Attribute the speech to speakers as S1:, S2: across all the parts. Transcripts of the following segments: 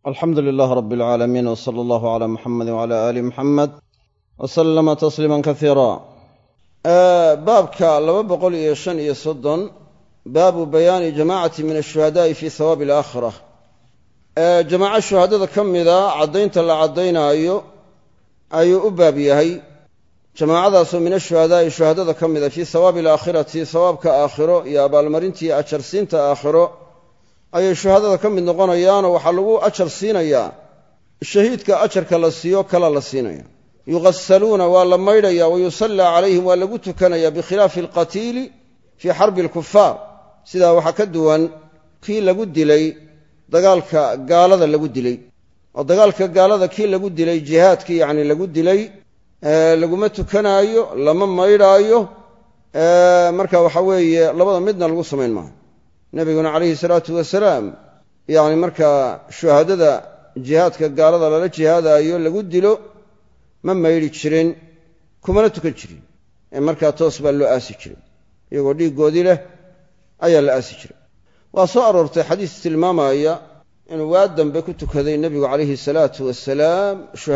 S1: alxamdu lilaah rab alcaalamiin wsala allahu calaa muxamedi wcala aali muxamed wasalama tasliiman kasiira. baabka 235 baabu bayaani jamaacati min ashuhadaa'i fii hawaabi alaakhira. jamaaco shuhadada ka mida caddaynta la caddaynaayo ayuu u baab yahay. jamaacadaasoo min ashuhadaa'i shuhadada ka mida fii hawaabi alaakhirati hawaabka aakhiro iyo abaalmarintii ajarsiinta aakhiro ayay shuhadada ka mid noqonayaanoo waxaa lagu ajar siinayaa shahiidka ajarka la siiyo kala la siinaya. yuqasaluuna waa la maydhaya wayusallaa calayhim waa lagu tukanaya bikhilaafi alqatiili fii xarbi alkufaar. sidaa waxaa ka duwan kii lagu dilay dagaalka gaalada lagu dilay oo dagaalka gaalada kii lagu dilay jihaadkii yacni lagu dilay laguma tukanaayo, lama maydhaayo. marka waxa weeye labada midna lagu samayn maayo. nebiguna calayhi salaatu wasalaam yacni markaa shuhadada jihaadka gaalada lala jihaadaayo lagu dilo ma maydhi jirin, kumana tukan jirin. markaa toos baa loo aasi jiray, iyagoo dhiiggoodii leh ayaa la aasi jiray. waa soo aroortay xadiis tilmaamaya inuu waa dambe ku tukaday nebigu calayhi salaatu wasalaam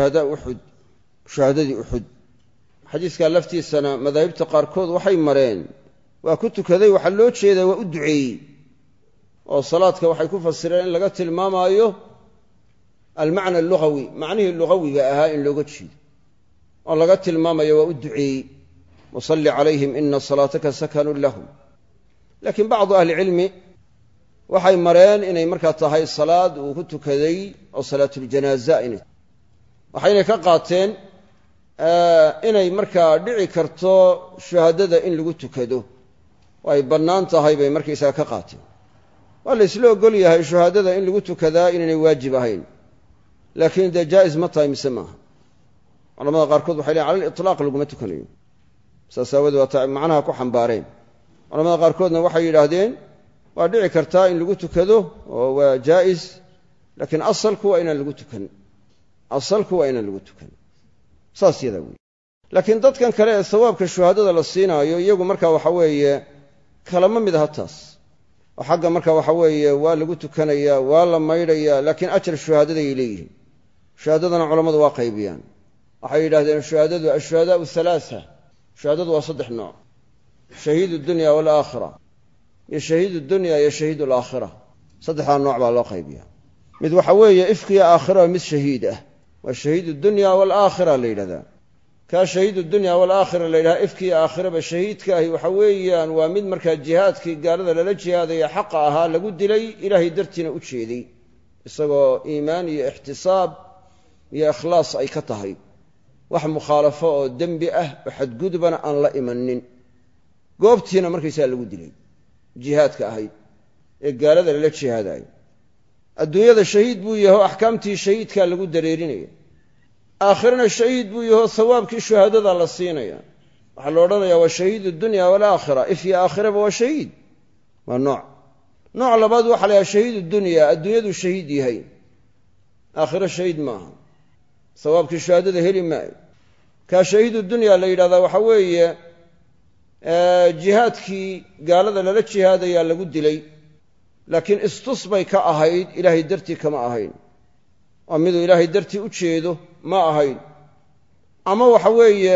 S1: shuhadadii uxud. xadiiskaa laftiisana madaahibta qaarkood waxay mareen waa ku tukaday, waxaa loo jeedaa waa u duceeyey, oo salaadka waxay ku fasireen in laga tilmaamaayo almacna alugawi, macnihii lugawiga ahaa in looga jeedo oo laga tilmaamayo waa u duceeyey, wasalli calayhim ina salaataka sakanun lahum. laakiin bacdu ahlicilmi waxay mareen inay markaa tahay salaad uu ku tukaday oo salaatuljanaaza inay, waxayna ka qaateen inay markaa dhici karto shuhadada in lagu tukado oo ay bannaan tahay bay markaysaga ka qaateen. waa la isla ogol yahay shuhadada in lagu tukadaa inaynay waajib ahayn, laakiin dee jaa'is ma tahay mise maaha. culamada qaarkood waxay leeyn cala litlaaq laguma tukanayo, saas aawadeed waa ta macnaha ku xambaareen. culamada qaarkoodna waxay yidhaahdeen waa dhici kartaa in lagu tukado oo waa jaa'is, laakiin asalku waa inaan lagu tukan, asalku waa inaan lagu tukan, saas yadaa wey. laakiin dadkan kale ee sawaabka shuhadada la siinaayo iyagu marka waxa weeye kalama mid aha taas, oo xagga marka waxa weeye waa lagu tukanayaa, waa la maydhayaa, laakiin ajar shuhadaday leeyihiin. shuhadadana culammadu waa qaybiyaan, waxay yidhahdeen shuhadadu ashuhadaau halaasa, shuhadadu waa 3 nooc: shahiidu dunya waalaakhira, iyo shahiidu dunya iyo shahiidu alaakhira. 3daa nooc baa loo qaybiyaa. mid waxa weeye ifkiya aakhira mid shahiid ah, waa shahiidu dunya waalaakhira la yidhahdaa. kaa shahiidu dunya waalaakhira la yidhahdaa ifkiya aakhiraba shahiidka ahi waxa weeyaan waa mid markaa jihaadkii gaalada lala jihaadaya xaqa ahaa lagu dilay, ilaahay dartiina u jeeday, isagoo iimaan iyo ixtisaab iyo ikhlaas ay ka tahay, wax mukhaalafo oo dembi ah oo xadgudubana aan la imanin, goobtiina markaysaa lagu dilay jihaadka ahayd ee gaalada lala jihaadayo. adduunyada shahiid buu yaho axkaamtii shahiidkaa lagu dareerinaya, aakhirana shahiid buu yaho sawaabkii shuhadada la siinaya. waxaa la odhanayaa waa shahiidu dunya waalaakhira, ifyo aakhiraba waa shahiid. waa nooc labaad waxa la yahay shahiidu dunya, adduunyadu shahiid yahay, aakhiro shahiid maaha, sawaabkii shuhadada heli maayo. kaa shahiidu dunya la yidhahdaa waxa weeye jihaadkii gaalada lala jihaadayaa lagu dilay, laakiin istus bay ka ahayd, ilaahay dartii kama ahayn, oo miduu ilaahay dartii u jeedo ma ahayn. ama waxa weeye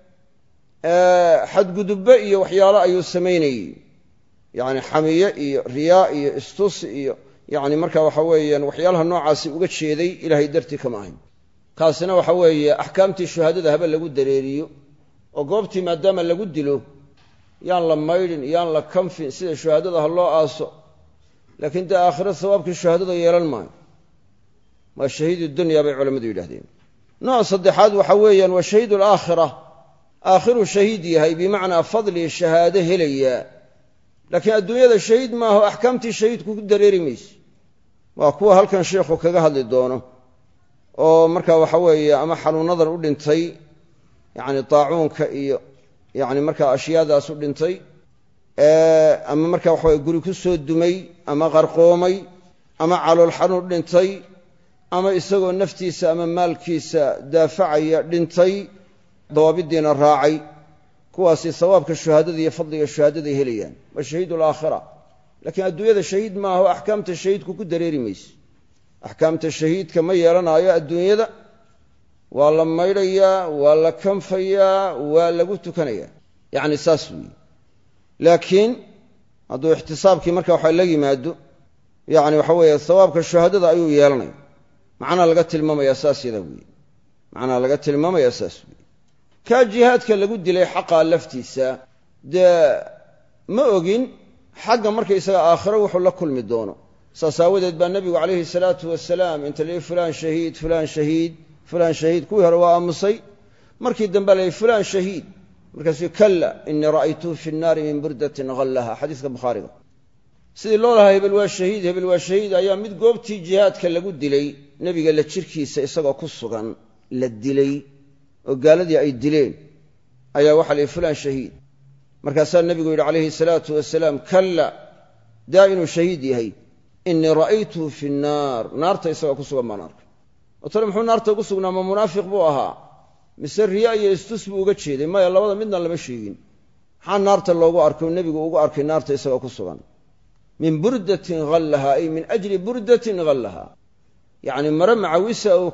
S1: xadgudubbe iyo waxyaalo ayuu samaynayey, yacni xamiye iyo riyaa iyo istus iyo yacni marka waxa weeyaan waxyaalaha noocaasi uga jeeday, ilaahay dartii kama ahayn. kaasina waxa weeye axkaamtii shuhadada haba lagu dareeriyo, oo goobtii maadaama lagu dilo yaan la maydhin, yaan la kanfin, sida shuhadada ha loo aaso, laakiin dee aakhiro sawaabkii shuhadada yeelan maayo. waa shahiidu dunya bay culammadu yidhahdeen. nooc saddexaad waxa weeyaan waa shahiidu alaakhira, aakhiruu shahiid yahay, bimacnaa fadli shahaado helayaa, laakiin adduunyada shahiid maaha oo axkaamtii shahiidku ku dareeri mayso. waa kuwa halkan sheikhu kaga hadli doono oo marka waxa weeye ama xanuunadan u dhintay, yacni daacuunka iyo yacni markaa ashyaadaas u dhintay, ama marka waxa weye guri ku soo dumay, ama qarqoomay, ama calool xanuun dhintay, ama isagoo naftiisa ama maalkiisa daafacaya dhintay, dawaabidiina raacay. kuwaasi sawaabka shuhadada iyo fadliga shuhadaday helayaan, waa shahiidu alaakhira. laakiin adduunyada shahiid maaha oo axkaamta shahiidku ku dareeri mayso. axkaamta shahiidka ma yeelanayo adduunyada waa la maydhayaa waa la kanfayaa waa lagu tukanayaa yacni saas weeye laakiin hadduu ixtisaabkii marka waxa la yimaado yacni waxa weeye sawaabka shuhadada ayuu yeelanaya macnaa laga tilmaamayaa saas yada weeye macnaa laga tilmaamayaa saas weeye kaa jihaadka lagu dilay xaqaa laftiisa dee ma ogin xagga markaysaga aakhiro wuxuu la kulmi doono saas aawadeed baa nebigu calayhi salaatu wasalaam inta la yidhi fulaan shahiid fulaan shahiid fulaan shahiid kuwii hore waa aamusay markii dambe la yidhi fulaan shahiid markaasuu kalla inii ra'aytuhu fi nnaari min burdatin ghallaha xadiiska bukhaariga sidii loo lahaa hebel waa shahiid ayaa mid goobtii jihaadka lagu dilay nebiga la jirkiisa isagoo ku sugan la dilay oo gaaladii ay dileen ayaa waxaa la yidhi fulaan shahiid markaasaa nebigu yidhi calayhi salaatu wasalaam kalla daa inuu shahiid yahay inii ra'aytuhu fi nnaar naarta isagoo ku sugan baan arkay oo tale muxuu naarta ugu sugnaa ma munaafiq buu ahaa mise riya iyo istus buu uga jeeday maya labada midna lama sheegin maxaa naarta loogu arkay oo nebigu ugu arkay naarta isagoo ku sugan min burdatin ghallaha ay min ajli burdatin ghallaha yacni mare macawisa uu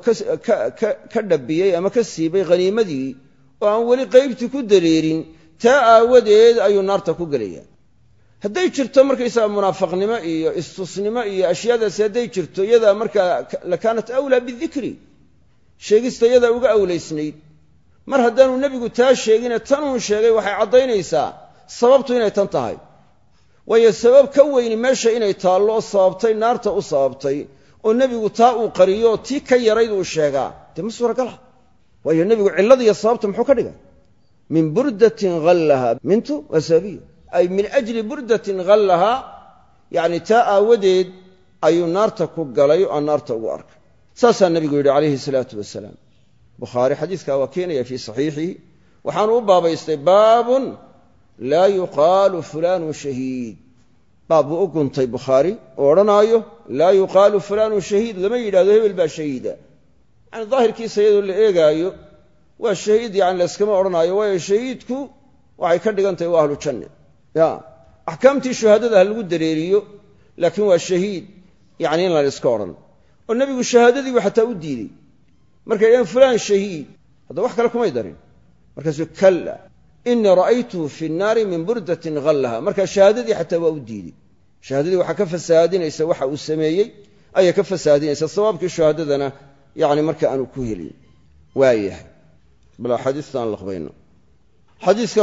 S1: ka dhabbiyey ama ka siibay khaniimadii oo aan weli qaybtii ku dareerin taa aawadeed ayuu naarta ku gelaya hadday jirto markaysaga munaafaqnimo iyo istusnimo iyo ashyaadaasi hadday jirto iyadaa markaa lakaanat awlaa bidikri sheegista iyadaa uga awlaysnayd mar haddaanu nebigu taa sheegine tanuu sheegay waxay caddaynaysaa sababtu inay tan tahay waayo sabab ka weyni meesha inay taallo oo sababtay naarta u sababtay oo nebigu taa uu qariyo oo tii ka yarayd uu sheegaa dee ma suuragala waayo nebigu cilladiiyo sababta muxuu ka dhigay min burdatin ghallaha mintu waa sababiya ay min ajli burdatin ghallaha yacni taa aawadeed ayuu naarta ku galay oo aan naarta ugu arkay saasaa nebigu yidhi calayhi salaatu wasalaam bukhaari xadiiskaa waa keenaya fii saxiixihi waxaanu u baabaystay baabun laa yuqaalu fulaanu shahiid baab buu u guntay bukhaari oo odhanaayo laa yuqaalu fulaanu shahiid lama yidhahdo hebel baa shahiida yani daahirkiisa iyadoo la eegaayo waa shahiid yani layskama odhanaayo waayo shahiidku waxay ka dhigan tahay waa ahlu janne ya axkaamtii shuhaadada ha lagu dareeriyo laakiin waa shahiid yani in la iska odhan oo nebigu shahaadadiibu xataa u diiday markay dhaheen fulaan shahiid hadda wax kale kumay darin markaasuu kalla inii ra'aytuhu fi nnaari min burdatin ghallaha markaa shahaadadii xataa waa u diiday shahaadadii waxaa ka fasahaadinaysa waxa uu sameeyey ayay ka fasahaadinaysa sawaabkii shahaadadana yani marka aanu ku helin waayahay bal axaadiista aan laqbayno xadiiska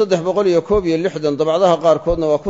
S1: 1361 dabcdaha qaarkoodna waa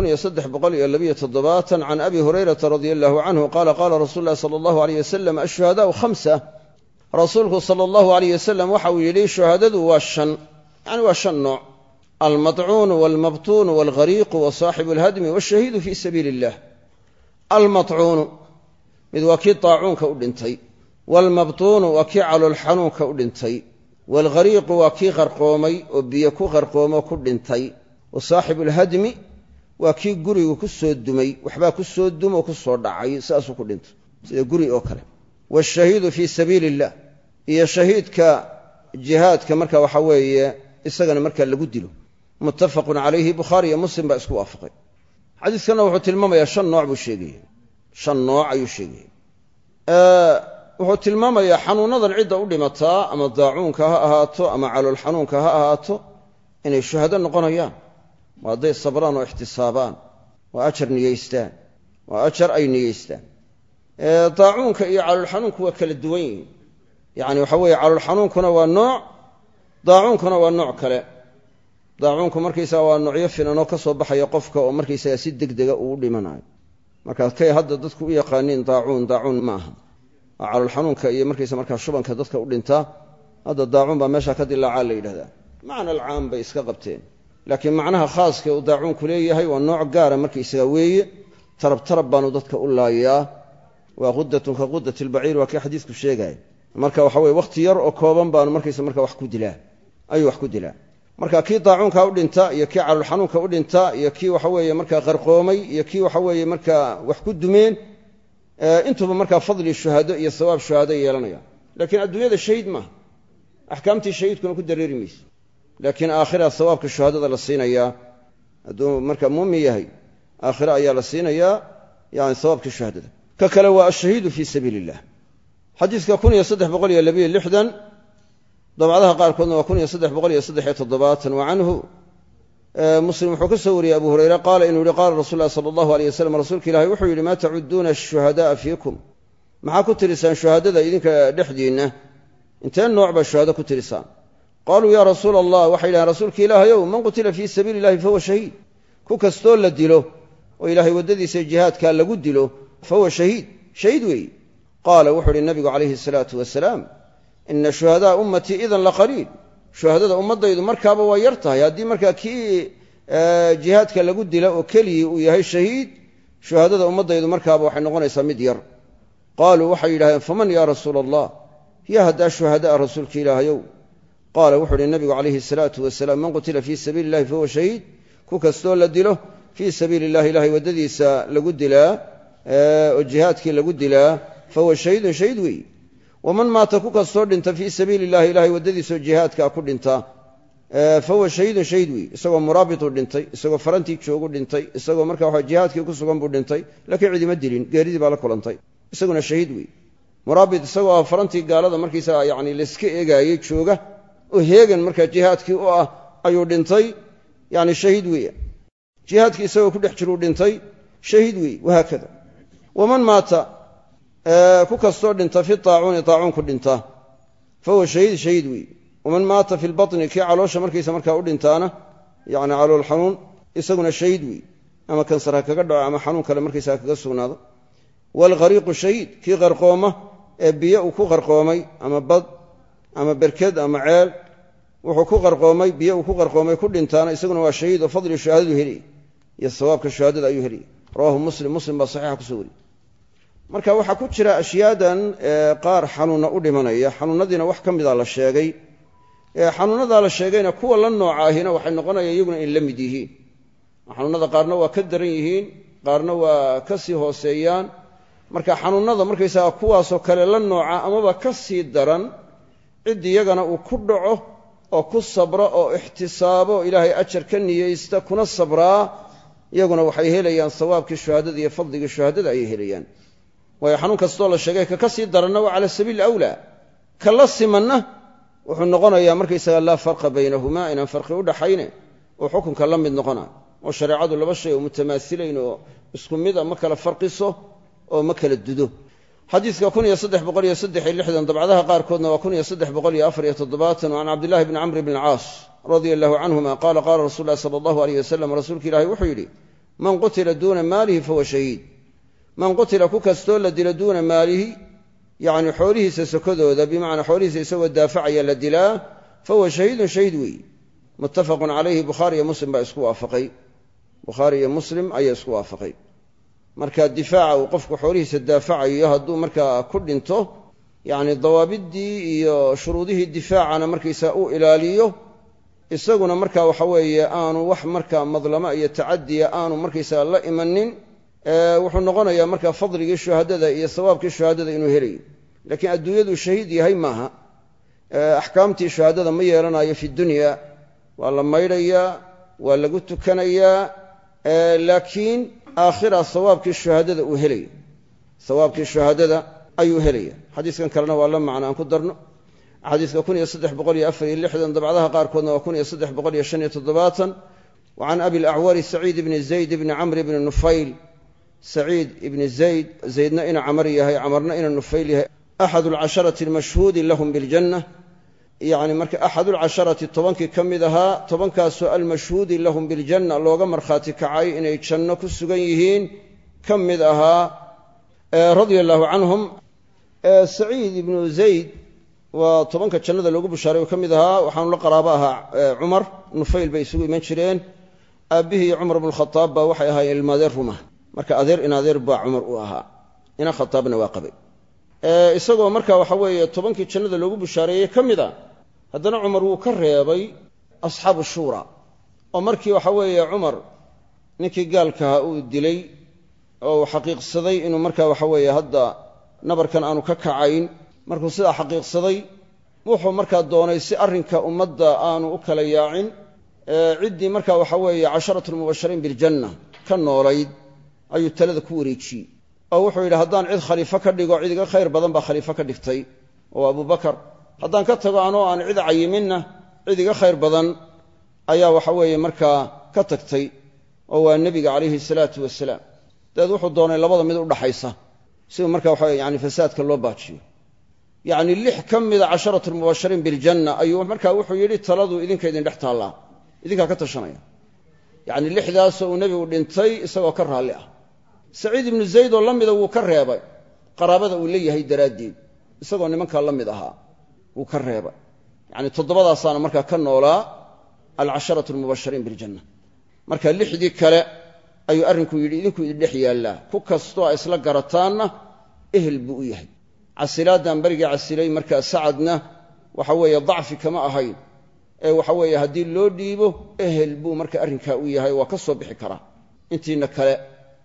S1: 1327 can abi hurayrata radia allahu canhu qaala qaala rasuulu llahi sala allahu alayh wasalam ashuhadaau 5 rasuulku sala allahu alayh wasalam waxa uu yidhi shuhadadu waa 5 yani waa 5 nooc almaطcuunu walmabtuunu walghariiqu wa saaxibu alhadmi washahiidu fii sabiili illah almaطcuunu mid waa kii daacuunka u dhintay waalmabtuunu waa kii calool xanuunka u dhintay waalghariiqu waa kii qarqoomay oo biyo ku qarqoomo ku dhintay wa saaxibu alhadmi waa kii gurigu ku soo dumay waxbaa ku soo dumoo ku soo dhacay saasuu ku dhintay sida guri oo kale waashahiidu fii sabiili illah iyo shahiidka jihaadka marka waxa weeye isagana markaa lagu dilo muttafaqun calayhi bukhaari iyo muslim baa isku waafaqay xadiiskana wuxuu tilmaamayaa 5 nooc buu sheegaya 5 nooc ayuu sheegaya wuxuu tilmaamayaa xanuunadan cidda u dhimataa ama daacuunka ha ahaato ama calool xanuunka ha ahaato inay shuhado noqonayaan waa hadday sabraan oo ixtisaabaan waa ajar niyeystaan waa ajar ay niyeystaan daacuunka iyo calool xanuunku waa kala duwan yihiin yani waxa weeye calool xanuunkuna waa nooc daacuunkuna waa nooc kale daacuunku markaysaga waa noocyo finanoo ka soo baxaya qofka oo markaysaga si degdega uu dhimanayo marka kay hadda dadku u yaqaaniin daacuun ma aha waa calool xanuunka iyo markaysa markaa shubanka dadka u dhintaa hadda daacuun baa meesha ka dilaacaa la yidhahdaa macna alcaam bay iska qabteen laakiin macnaha khaaska uu daacuunku leeyahay waa nooc gaara markaysaga weeye tarab baanu dadka u laayaa waa qudatun ka qudati albaciir waa kii xadiisku sheegaya marka waxa weye wakhti yar oo kooban baanu markaysa marka wax ku dilaa ayuu wax ku dilaa marka kii daacuunka u dhinta iyo kii calool xanuunka u dhinta iyo kii waxa weeye markaa qarqoomay iyo kii waxa weeye markaa wax ku dumeen intuba markaa fadli shuhado iyo sawaab shuhado yeelanaya laakiin adduunyada shahiid maaha axkaamtii shahiidkuna ku dareeri mayso laakiin aakhira sawaabka shuhadada la siinayaa hadduu markaa muumin yahay aakhira ayaa la siinayaa yani sawaabkii shuhadada ka kale waa ashahiidu fii sabiili illah. xadiiska 1362 dabcadaha qaarkoodna waa 1373 wa canhu muslim wuxuu ka soo wariyey abu hurayra qaala inuu yihi qaala rasuul llahi sala allahu alayh wasalam rasuulka ilaahay wuxuu yidhi maa tacuduuna ashuhada'a fiikum maxaa ku tirisaan shuhadada idinka dhexdiinna intee nooc baa shuhado ku tirisaan qaaluu yaa rasuula allah waxay yidhahaan rasuulka ilaahayow man qutila fii sabiili illahi fahuwa shahiid ku kastoo la dilo oo ilaahay waddadiisa jihaadkaa lagu dilo fahuwa shahiid weeye qaala wuxuu ihi nabigu calayhi salaatu wasalaam ina shuhada'a ummatii idan la qaliil shuhadada ummaddaydu markaaba waa yar tahay haddii markaa kii jihaadka lagu dila oo keligii uu yahay shahiid shuhadada ummaddaydu markaaba waxay noqonaysaa mid yar qaaluu waxay yidhahdeen faman yaa rasuula allah yaa haddaa shuhada'a rasuulka ilaahayow qaala wuxuu uhi nabigu calayhi salaatu wasalaam man qutila fii sabiili illahi fahuwa shahiid ku kastoo la dilo fii sabiili illahi ilahay waddadiisa lagu dilaa oo jihaadkii lagu dilaa fahuwa shahiidun shahiid weeye waman maata ku kastoo dhinta fii sabiili illahi ilahay waddadiisaoo jihaadkaa ku dhinta fahuwa shahiidun shahiid weeye isagoo muraabituu dhintay isagoo farantii joogu dhintay isagoo markaa waxa jihaadkii ku sugan buu dhintay laakiin cidima dilin geeridii baa la kulantay isaguna shahiid weeye muraabit isagoo farantii gaalada markiisaga yani layska eegaayey jooga oo heegan markaa jihaadkii u ah ayuu dhintay yani shahiid weeye jihaadkii isagoo ku dhex jiruu dhintay shahiid weeye wahaakada waman maata ku kastoo dhinta fi taacuuni taacuun ku dhinta fahuwa shahiid weeye waman maata fi lbatni kii caloosha markiisa markaa u dhintaana yani calool xanuun isaguna shahiid weeye ama kansar ha kaga dhaco ama xanuun kale markiisa ha kaga sugnaado waalghariiqu shahiid kii qarqooma ee biyo uu ku qarqoomay ama bad ama berked ama ceel wuxuu ku qarqoomay biyo uu ku qarqoomay ku dhintaana isaguna waa shahiid oo fadli shuhaadadu heli iyo sawaabka shuhaadada ayuu heli rawahu muslim baa saxiixa kusoo wariyey marka waxaa ku jira ashyaadan qaar xanuunna u dhimanaya xanuunadiina wax ka mida la sheegay xanuunadaa la sheegayna kuwa la nooca ahina waxay noqonayaan iyaguna in la mid yihiin xanuunada qaarna waa ka daran yihiin qaarna waa ka sii hooseeyaan marka xanuunada markaysaga kuwaasoo kale la nooca amaba ka sii daran cid iyagana uu ku dhaco oo ku sabra oo ixtisaabo ilaahay ajar ka niyeysta kuna sabraa iyaguna waxay helayaan sawaabkii shuhaadada iyo fadligii shuhaadada ayay helayaan waayo xanuun kastoo la sheegay ka sii daranna waa cala sabiili awlaa ka la simanna wuxuu noqonayaa markaysaga laa farqa baynahumaa inaan farqi u dhaxayne oo xukunka la mid noqona oo shareecadu laba shay oo mutamaasilayn oo isku mid a ma kala farqiso oo ma kala dudo xadiiska 1363 dabcadaha qaarkoodna waa 1374 can cabdillahi bni camr bni caas radia allahu canhuma qaala qaala rasul lahi sala allahu alayh wasalam rasuulka ilaahi wuxuu yidhi man qutila duuna maalihi fahuwa shahiid man qutila ku kastoo la dilo duuna maalihi yacni xoolihiisa sokodooda bimacnaa xoolihiisa isagoo daafacaya la dilaa fahuwa shahiidun shahiid weeye muttafaqun calayhi bukhaari iyo muslim baa isku waafaqay bukhaari iyo muslim ayaa isku waafaqay marka difaaca uu qofku xoolihiisa daafacayo hadduu markaa ku dhinto yacni dawaabiddii iyo shuruudihii difaacana markaysaa u ilaaliyo isaguna marka waxa weeye aanu wax markaa madlama iyo tacadiya aanu markaysaga la imanin wuxuu noqonayaa markaa fadligii shuhaadada iyo sawaabkii shuhaadada inuu helayo laakiin adduunyaduu shahiid yahay maaha axkaamtii shuhaadada ma yeelanayo fi dunya waa la maydhayaa waa lagu tukanayaa laakiin aakhira sawaabkii shuhaadada uu helaya sawaabkii shuhaadada ayuu helaya xadiiskan kalena waa la macno aan ku darno xadiiska 1364 dabcadaha qaarkoodna waa 1375 وعن أبي الأعور سعيد بن زيد بن عمرو بن نفيل سعيد بن زيدنا إن عمرية عمرنا إن النفيل أحد العشرة المشهود لهم بالجنة يعني مرك أحد العشرة طبنك كم ذها طبنك سؤال مشهود لهم بالجنة لو جمر خاتك عاي إن يتشنك السجيهين كم ذها رضي الله عنهم سعيد بن زيد وطبنك الجنة لو جب الشارع وكم ذها وحنل قرابها عمر نفيل بيسوي منشرين أبيه عمر بن الخطاب وحي هاي المادر رمه marka adeer in adeer baa Umar u ahaa ina khataabna waa qabay isagoo marka waxa weeye 10kii jannada loogu bushaareeyay kamida haddana Umar uu ka reebay asxaabu shura oo markii waxa weeye Umar ninkii gaalka uu dilay oo xaqiiqsaday inuu marka waxa weeye hadda nabarkan aanu ka kacayn markuu sida xaqiiqsaday wuxuu marka doonay si arrinka ummadda aanu u kala yaacin cidii marka waxa weeye 10 mubashirin bil janna ka noolayd ayuu talada ku wareejiyay oo wuxuu yidhi haddaan cid khaliifo ka dhigo cid iga khayr badan baa khaliifo ka dhigtay oo abubakar haddaan ka tago anoo aan cid cayiminna cid iga khayr badan ayaa waxa weeye markaa ka tagtay oo waa nebiga calayhi salaatu wasalaam dabeed wuxuu doonay labada mid u dhaxaysa si markaa waxa yani fasaadka loo baajiyo yacni 6 ka mida 10 mubashiriin biljanna ayuu markaa wuxuu yidhi taladu idinka idin dhex taallaa idinkaa ka tashanaya yacni 6daasoo uu nebigu dhintay isagoo ka raalli ah saciid ibnu zayd oo la mida wuu ka reebay qaraabada uu leeyahay daraaddeed isagoo nimankaa la mid ahaa wuu ka reebay yacni 7daasaana markaa ka noolaa 10 mubashiriin biljanna marka 6dii kale ayuu arrinku yidhi idinku idin dhex yaallaa ku kastoo ay isla garataanna ehel buu u yahay casilaaddan barigii casilay markaa sacadna waxa weeye dacfi kama ahayn ee waxa weeye haddii loo dhiibo ehel buu marka arrinkaa u yahay waa ka soo bixi karaa intiina kale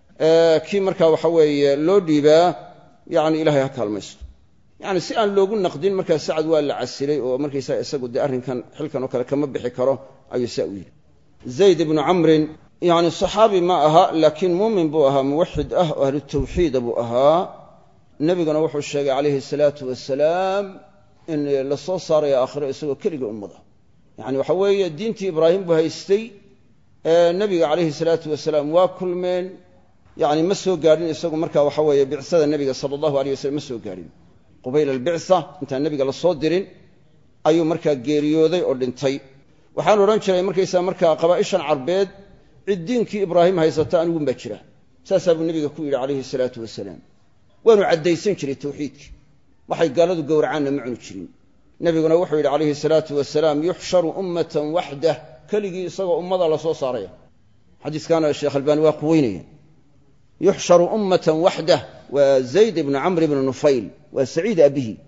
S1: kii markaa waxa weeye loo dhiibaa yacni ilaahay ha kaalmaysto yacni si aan loogu naqdin markaa sacad waa la casilay oo markaysaa isagu dee arrinkan xilkan oo kale kama bixi karo ayuu saa u yidhi zayd ibnu camrin yacni saxaabi ma aha laakiin muumin buu ahaa muwaxid ah oo ahlu tawxiida buu ahaa nebiguna wuxuu sheegay calayhi salaatu wasalaam in la soo saarayo aakhiro isagoo keliga ummada yacni waxa weeye diintii ibraahim buu haystay nebiga calayhi salaatu wasalaam waa kulmeen yacni ma soo gaadhin isagu markaa waxa weeye bicsada nebiga sala allahu alayh wasalam ma soo gaadhin qubayla albicsa intaan nebiga la soo dirin ayuu markaa geeriyooday oo dhintay waxaan odhan jiray markaysaa markaa qabaa'ishan carbeed cid diinkii ibraahim haysata anigun baa jira saasaa buu nebiga ku yidhi calayhi salaatu wasalaam waanu caddaysan jiray tawxiidkii waxay gaaladu gowracaanna ma cuni jirin nebiguna wuxuu yidhi calayhi salaatu wasalaam yuxsharu ummatan waxdah keligii isagoo ummada la soo saaraya xadiiskaana sheekh albaani waa quweynaya yuxsharu ummatan waxdah waa zayd ibnu camr ibnu nufayl waa saciid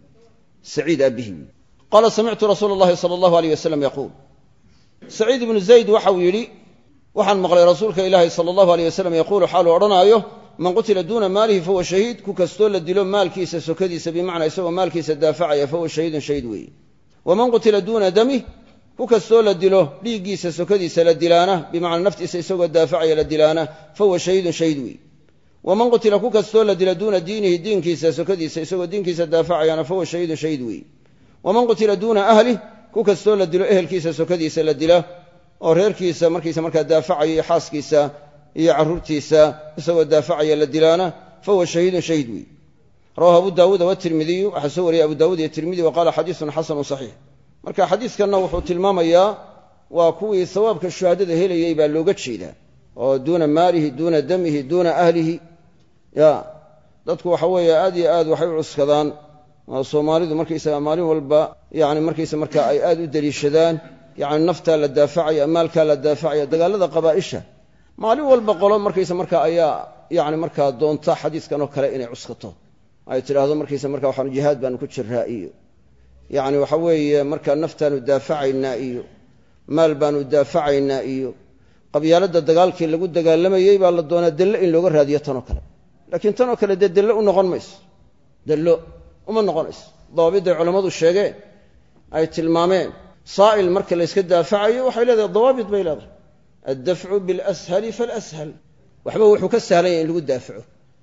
S1: abihi qaala samictu rasuula allahi sala allahu alayh wasalam yaquul saciid ibnu zayd waxau yidhi waxaan maqlay rasuulka ilaahi sala allahu alayh wasalam yaquulu xaaluu odhanaayo man qutila duuna maalihi fahuwa shahiid ku kastoo la dilo maalkiisa sokadiisa bimacnaa isagoo maalkiisa daafacaya fahuwa shahiidun shahiid weeye waman qutila duuna damih ku kastoo la dilo dhiiggiisa sokadiisa la dilaana bimacnaa naftiisa isagoo daafacaya la dilaana fahuwa shahiidun shahiid weeye waman qutila ku kastoo la dilo duuna diinihi diinkiisa sokadiisa isagoo diinkiisa daafacayana fahuwa shahiidun shahiid weeye waman qutila duuna ahlih ku kastoo la dilo ehelkiisa sokadiisa la dila oo reerkiisa markiisa markaa daafacaya iyo xaaskiisa iyo carruurtiisa isagoo daafacaya la dilaana fahuwa shahiidun shahiid weeye rawahu abu daawuuda watirmidiyu waxaa soo wariyey abu daawuud iyo tirmidi wa qaala xadiisun xasanun saxiix marka xadiiskanna wuxuu tilmaamayaa waa kuwii hawaabka shuhaadada helayey baa looga jeedaa oo duuna maalihi duuna damihi duuna ahlihi ya dadku waxa weeye aad iyo aad waxay u cuskadaan soomaalidu markaysaga maalin walba yani markaysa markaa ay aad u daliishadaan yani naftaa la daafacaya maalkaa la daafacaya dagaalada qabaa'isha maalin walba qolo markaysa markaa ayaa yani markaa doonta xadiiskan oo kale inay cuskato ay tidhaahdo markaysa markaa waxaanu jihaad baanu ku jiraa iyo yani waxa weeye markaa naftaanu daafacaynaa iyo maal baanu daafacaynaa iyo qabyaaladda dagaalkii lagu dagaalamayey baa la doonaa dello in looga raadiyo tanoo kale laakiin tanoo kale dee dello u noqon mayso dello uma noqonayso dawaabidday culammadu sheegeen ay tilmaameen saa'il marka layska daafacayo waxay leedahay dawaabid bay leedahay addafcu bilashali falashal waxba wuxuu ka sahlan yahay in lagu daafaco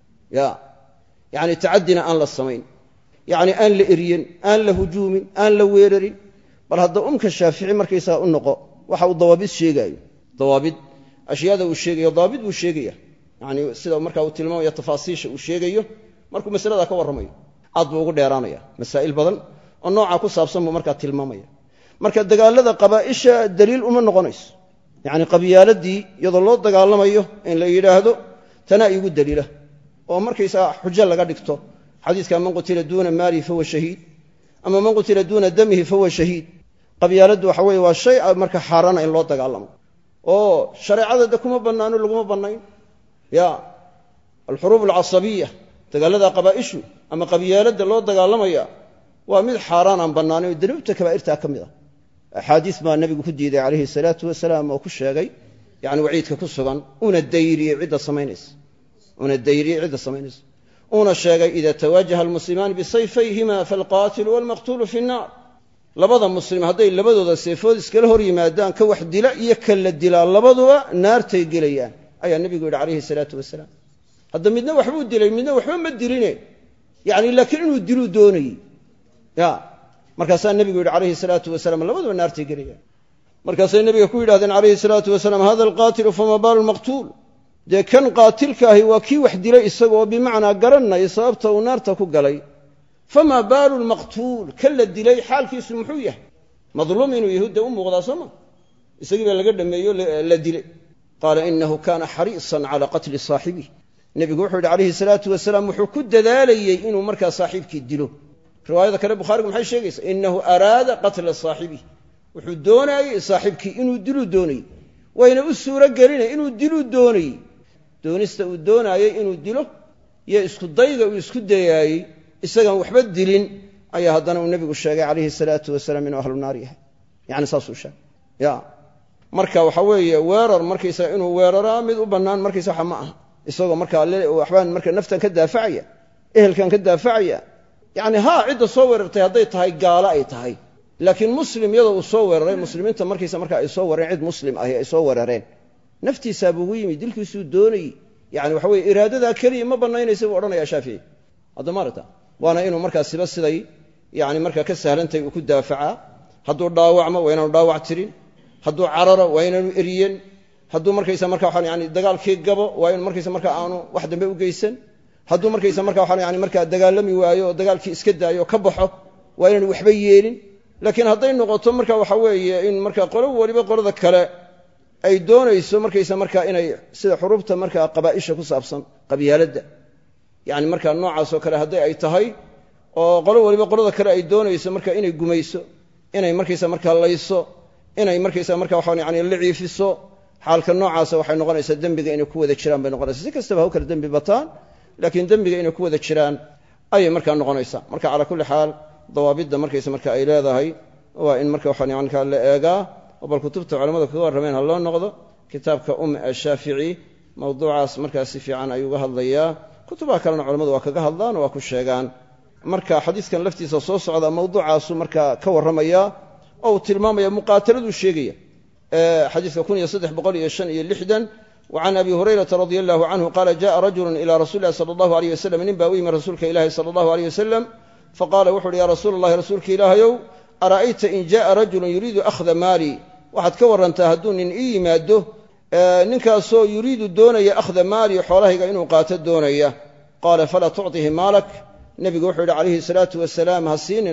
S1: yani tacaddina aan la samayn yani aan la eryin aan la hujuumin aan la weerarin bal hadda shaafici markaysaga u noqo waxa uu dawaabid sheegaayo dawaabid ashyaada uu sheegayo dawaabid buu sheegaya yani sida markaa uu tilmaamaya tafaasiisha uu sheegayo markuu masalada ka warramayo aad buu ugu dheeraanaya masaa'il badan oo nooca ku saabsan buu markaa tilmaamaya marka dagaalada qabaa'isha daliil uma noqonayso yani qabyaaladii iyadoo loo dagaalamayo in la yidhaahdo tanaa iigu daliila oo markaysaa xujo laga dhigto xadiiska man qutila duuna maalihi fahuwa shahiid ama man qutila duuna damihi fahuwa shahiid qabyaaladdu waxa weeye waa shay marka xaaraana in loo dagaalamo oo shareecada de kuma bannaano laguma bannayn alxuruub alcasabiya dagaalada qabaa'ishu ama qabyaaladda loo dagaalamaya waa mid xaaraan aan bannaanayn oo danuubta kabaa'irtaa ka mid ah axaadiis baa nebigu ku diiday calayhi salaatu wasalaam oo ku sheegay yani waciidka ku sugan una dayriyey cidda samaynaysa una sheegay ida tawaajaha almuslimaani bisayfayhima falqaatilu walmaqtuulu fi nnaar labada muslim hadday labadooda seefood iskala hor yimaadaan ka wax dila iyo ka la dilaa labaduba naartay gelayaan ayaa nebigu yidhi calayhi salaatu wasalaam hadda midna waxbuu dilay midna waxba ma diline yani laakiin inuu diluu doonayey ya markaasaa nebigu yidhi calayhi salaatu wasalaam labaduba naartay gelayaan markaasay nebiga ku yidhahdeen calayhi salaatu wasalaam hada alqaatilu fama baalu lmaqtuul dee kan qaatilkaahi waa kii wax dilay isagoo bimacnaa garanaya sababta uu naarta ku galay famaa baalu lmaqtuul kan la dilay xaalkiisu muxuu yahay madluum inuu yahuudda u muuqdaa sooma isagii baa laga dhameeyo la dilay qaala inahu kana xariisan calaa qatli saaxibih nebigu wuxuu yidhi calayhi salaatu wasalaam wuxuu ku dadaalayey inuu markaa saaxiibkii dilo riwaayada kale bukhaarigu maxay sheegaysaa inahu araada qatla saaxibih wuxuu doonaayey saaxiibkii inuu diluu doonayey wayna u suuro gelinay inuu diluu doonayey doonista uu doonaayey inuu dilo iyo isku dayga uu isku dayaayey isagaan waxba dilin ayaa haddana uu nebigu sheegay calayhi salaatu wasalaam inuu ahlu naar yahay yani saasuu sheegay ya marka waxa weeye weerar markaysaga inuu weeraraa mid u bannaan markaysa waxa ma aha isagoo markaa waxbaan marka naftan ka daafacaya ehelkan ka daafacaya yani haa cidda soo weerartay hadday tahay gaalo ay tahay laakiin muslim iyadoo uu soo weeraray muslimiinta markaysa markaa ay soo weerareen cid muslim ahi ay soo weerareen naftiisaa buugu yimi dilkiisuu doonayey yani waxa weye iraadadaa keliya ma bannaynaysa buu odhanayaa shaafici hadda maarata waana inuu markaa siba siday yani markaa ka sahlantahay uu ku daafacaa hadduu dhaawacmo waa inaanu dhaawac tirin hadduu cararo waa inaanu eriyen hadduu markaysa marka waxaan yani dagaalkii gabo waa inu markaysa marka aanu wax dambe u geysan hadduu markaysa marka waxaan yani markaa dagaalami waayo oo dagaalkii iska daayo oo ka baxo waa inaanu waxba yeelin laakiin hadday noqoto marka waxa weeye in marka qolo waliba qolada kale ay doonayso markaysa marka inay sida xuruubta marka qabaa'isha ku saabsan qabyaaladda yani marka noocaas oo kale hadday ay tahay oo qolo waliba qolada kale ay doonayso marka inay gumayso inay markaysa marka layso inay markaysa marka waxaan yani la ciifiso xaalka noocaasa waxay noqonaysaa dembiga inay ku wada jiraan bay noqonaysaa si kastaba ha u kala dembi bataan laakiin dembiga inay ku wada jiraan ayay markaa noqonaysaa marka calaa kulli xaal dawaabidda markaysa marka ay leedahay waa in marka waxaan markaa la eegaa oo bal kutubta culamadu kaga warrameen ha loo noqdo kitaabka ashaafici mawduucaas markaa si fiican ayuu uga hadlayaa kutubaha kalena culamadu waa kaga hadlaan oo waa ku sheegaan marka xadiiskan laftiisa soo socda mawduucaasu markaa ka warramaya oo uu tilmaamaya muqaataladuu sheegaya xadiiska 1356 وعن أبي هريرة رضي الله عنه قال جاء رجل إلى رسول الله صلى الله عليه وسلم نبا ويم رسولك إلهي صلى الله عليه وسلم فقال وحر يا رسول الله رسولك إلهي أرأيت إن جاء رجل يريد أخذ مالي وحد كور أنت هدون إي ماده نكاسو يريد دوني أخذ مالي حوله إنه قاتل دوني قال فلا تعطيه مالك نبي وحر عليه الصلاة والسلام هسين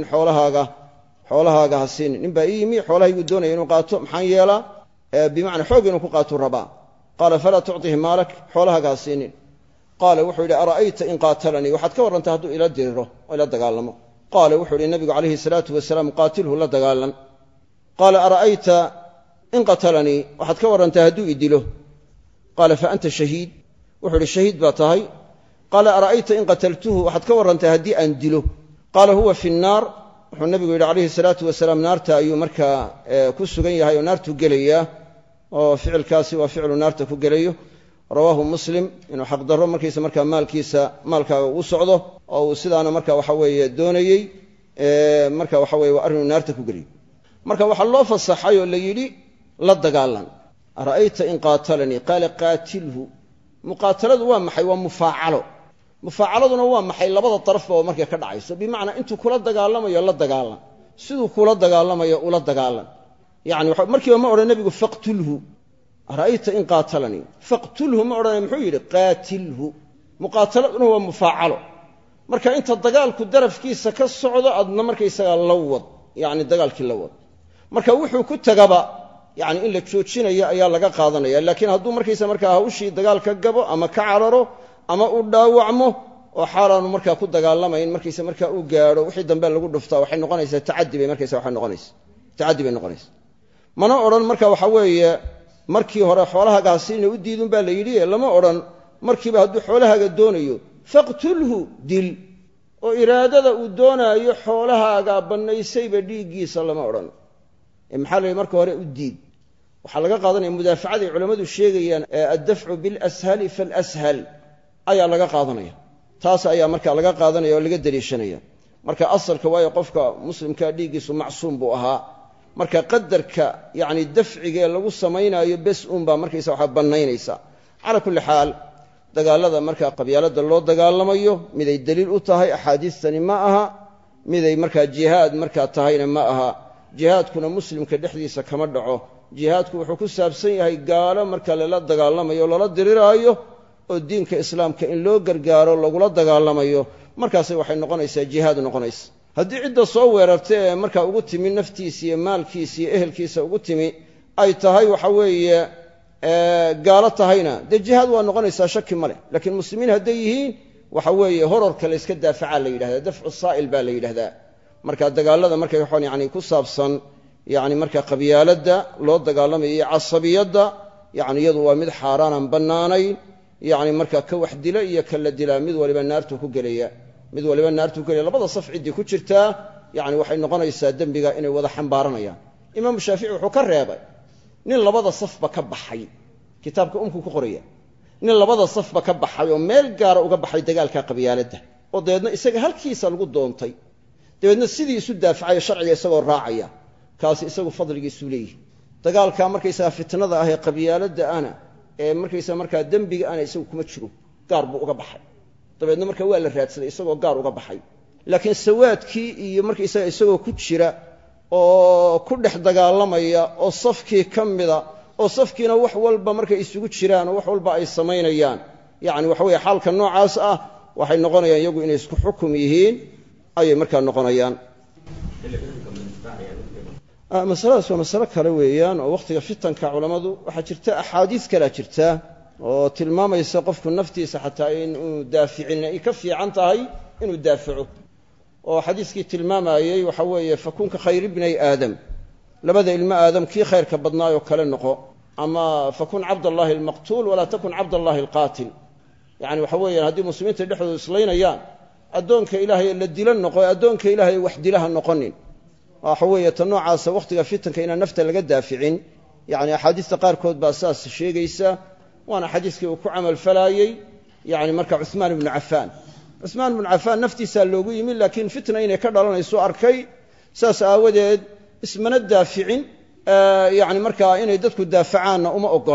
S1: حولها هسين نبا إيمي حوله دوني إنه قاتل محيلا بمعنى حوق إنه قاتل ربا قال فلا تعطيه مالك حولها قاسين قال وحول أرأيت إن قاتلني وحد كور أنت هدو إلى الديره وإلى الدقالمه قال وحول النبي عليه الصلاة والسلام قاتله لا دقالا قال أرأيت إن قتلني وحد كور أنت هدو إدله قال فأنت شهيد وحول الشهيد باتهي قال أرأيت إن قتلته وحد كور أنت هدي أندله قال هو في النار وحول النبي عليه الصلاة والسلام نارتا أيو مركا كسغنيا هاي نارتو قليا وفعلkaasi waa ficlu naarta ku gelayo rawaahu muslim inuu xaq daro markiisa marka maalkaaga u socdo oo sidaana marka waxa weeye doonayay marka waxa weeye waa arrin naarta ku geliyo marka waxa loo fasaxay oo la yiri la dagaalan arayta in qaatalani qala qaatilhu muqaataladu waa maxay waa mufaacaladuna waa maxay labada taraf oo markay ka dhacayso bimaana intuu kula dagaalamayo la dagaalan sidoo kula dagaalamayo ula dagaalan يعني markii ma oran nabigu faqtulhu araayta in qaatalani faqtulhu ma oran muxuu yiri qaatilhu muqaataladu waa mufaacalo marka inta dagaalku darafkiisa ka socdo adna markaysaga lawad yani dagaalkii lawad marka wuxuu ku tagaba yani in la joojinayo ayaa laga qaadanaya laakiin hadduu markaysa marka hawshii dagaalka gabo ama ka cararo ama uu dhaawacmo oo xaalaanu marka ku dagaalamayn markaysa marka uu gaaro wixii dambe lagu dhuftaa waxay noqonaysaa taaddi bay markaysa waxay noqonaysaa mana oran marka waxa weeye markii hore xoolahagaasiina u diidun baa la yiri lama oran markiiba hadduu xoolahaaga doonayo faqtulhu dil oo iraadada uu doonayo xoolahaaga banaysayba dhiigiisa lama oran maxaa la marka hore u diid waxa laga qaadanaya mudaafacada culimadu sheegayaan ad-daf'u bil ashal fal ashal ayaa laga qaadanaya taas ayaa marka laga qaadanaya oo laga daliishanaya marka asalka waayo qofka muslimka dhiigiisu macsuum buu ahaa marka qadarka yani dafciga lagu sameeynaayo bas baa markaysa waxa banaynaysa ala kulli xaal dagaalada markaa qabyaalada loo dagaalamayo miday daliil u tahay axaadiistani ma aha miday markaa jihaad markaa tahayna ma aha jihaadkuna muslimka dhexdiisa kama dhaco jihaadku wuxuu ku saabsan yahay gaalo marka lala dagaalamayo lala diriraayo oo diinka islaamka in loo gargaaro lagula dagaalamayo markaasay waxay noqonaysaa jihaad noqonaysa haddii cidda soo weerartay ee markaa ugu timi naftiisa iyo maalkiisa iyo ehelkiisa ugu timi ay tahay waxa weeye gaalo tahayna dee jihaad waa noqonaysaa shaki ma leh laakiin muslimiin hadday yihiin waxa weeye horarka la iska daafacaa la yidhahdaa dafcu saa'il baa la yidhahdaa marka dagaalada markay waxaan yani ku saabsan yani marka qabyaaladda loo dagaalamayo iyo casabiyadda yani iyadu waa mid xaaraanan bannaanayn yani marka ka wax dila iyo ka la dilaa mid waliba naartu ku gelaya labada saf ciddii ku jirtaa yani waxay noqonaysaa dembiga inay wada xambaaranayaan imaamu shaafici wuxuu ka reebay nin labada safba ka baxay kitaabka umku ku qoraya nin labada safba ka baxay oo meel gaara uga baxay dagaalka qabyaaladda oo dabeedna isaga halkiisa lagu doontay dabeedna sidii isu daafacaya sharciga isagoo raacaya kaasi isagu fadligiisu leeyahay dagaalka markaysaga fitnada ah ee qabyaaladda ana ee markaysaga markaa dembiga ana isagu kuma jiro gaar buu uga baxay dabeedna markaa waa la raadsaday isagoo gaar uga baxay laakiin sawaadkii iyo markaysaga isagoo ku jira oo ku dhex dagaalamaya oo safkii ka mida oo safkiina wax walba markay isugu jiraan oo wax walba ay samaynayaan yani waxa weeye xaalka noocaas ah waxay noqonayaan iyagu inay isku xukum yihiin ayay markaa noqonayaan masaladaas waa masalo kale weeyaan oo wakhtiga fitanka culammadu waxaa jirta axaadiis kalea jirta oo tilmaamaysa qofku naftiisa xataa inuu daaficin ay ka fiican tahay inuu daafico oo xadiiskii tilmaamayey waxa weeye fakun ka khayr ibnay aadam labada ilmo aadam kii khayrka badnaayoo kale noqo ama fakun cabdallaahi almaqtuul walaa takun cabdallaahi alqaatil yani waxa weeyaan haddii muslimiinta dhexdooda islaynayaan addoonka ilaahay la dila noqo addoonka ilaahay wax dilaha noqonin waxa weeye ta noocaasa wakhtiga fitanka inaan nafta laga daaficin yani axaadiista qaarkood baa saas sheegaysa waana xadiiskii uu ku camal falaayey yani marka cuثmaan ibnu cafaan naftiisaa loogu yimi laakiin fitna inay ka dhalanayso arkay saas aawadeed ismana daaficin yani markaa inay dadku daafacaanna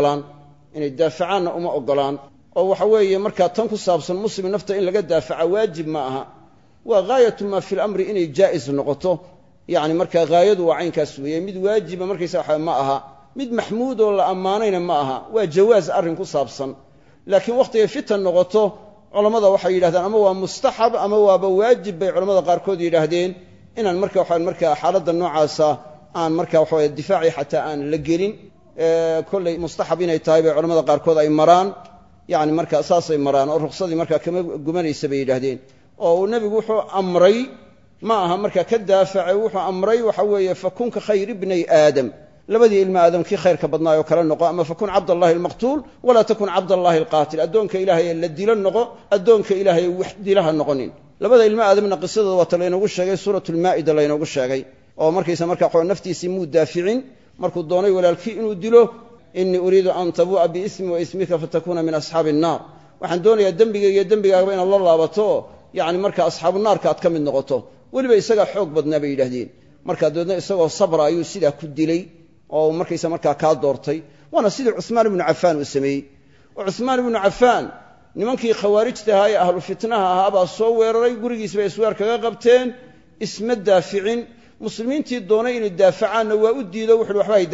S1: uma ogolaan oo waxa weeye markaa tan ku saabsan muslim nafta in laga daafaca waajib ma aha waa gaayatu maa fi lamri inay jaa'is noqoto yani markaa gaayadu waa caynkaas weeye mid waajiba markaysa waxa ma aha mid maxmuud oo la ammaanayna ma aha waa jawaaz arrin ku saabsan laakiin wakhtigay fitan noqoto culammada waxay yidhahdaan ama waa mustaxab ama waaba waajib bay culamada qaarkood yidhaahdeen inaan marka xaaladda noocaasa aan marka waxawaye difaaci xataa aan la gelin kollay mustaxab inay tahay bay culamada qaarkood ay maraan yani marka saasay maraan oo ruqsadii markaa kama gumanaysa bay yidhaahdeen oo uu nebigu wuxuu amray ma aha marka ka daafacay wuxuu amray waxa weeye fakun ka khayr ibnay aadam labadii ilma aadam kii khayrka badnaayoo kale noqo ama fakun cabdallaahi almaqtuul walaa takun cabdallaahi alqaatil addoonka ilaahay la dilo noqo addoonka ilaahay wax dilaha noqonin labada ilma aadamna qisadooda waata laynoogu sheegay suuratulmaa'ida laynoogu sheegay oo markaysa markaa naftiisii muu daaficin markuu doonay walaalkii inuu dilo innii uriidu an tabuu'a biismi wa ismika fatakuuna min asxaabi annaar waxaan doonayaa dembigayga iyo dembigaagaba inaad la laabato yani marka asxaabu naarka aad ka mid noqoto weliba isagaa xoog badnaa bay yidhahdeen markaa dabeedna isagoo sabra ayuu sidaa ku dilay oo markaysa markaa kaa doortay waana sidii cuثmaan ibnu cafaan uu sameeyey oo cuثmaan ibnu cafaan nimankii khawaarijta ahaa ee ahlu fitnaha ahaa baa soo weeraray gurigiis bay isweer kaga qabteen isma daaficin muslimiintii doonay inay daafacaanna waa u diido wuxuuhi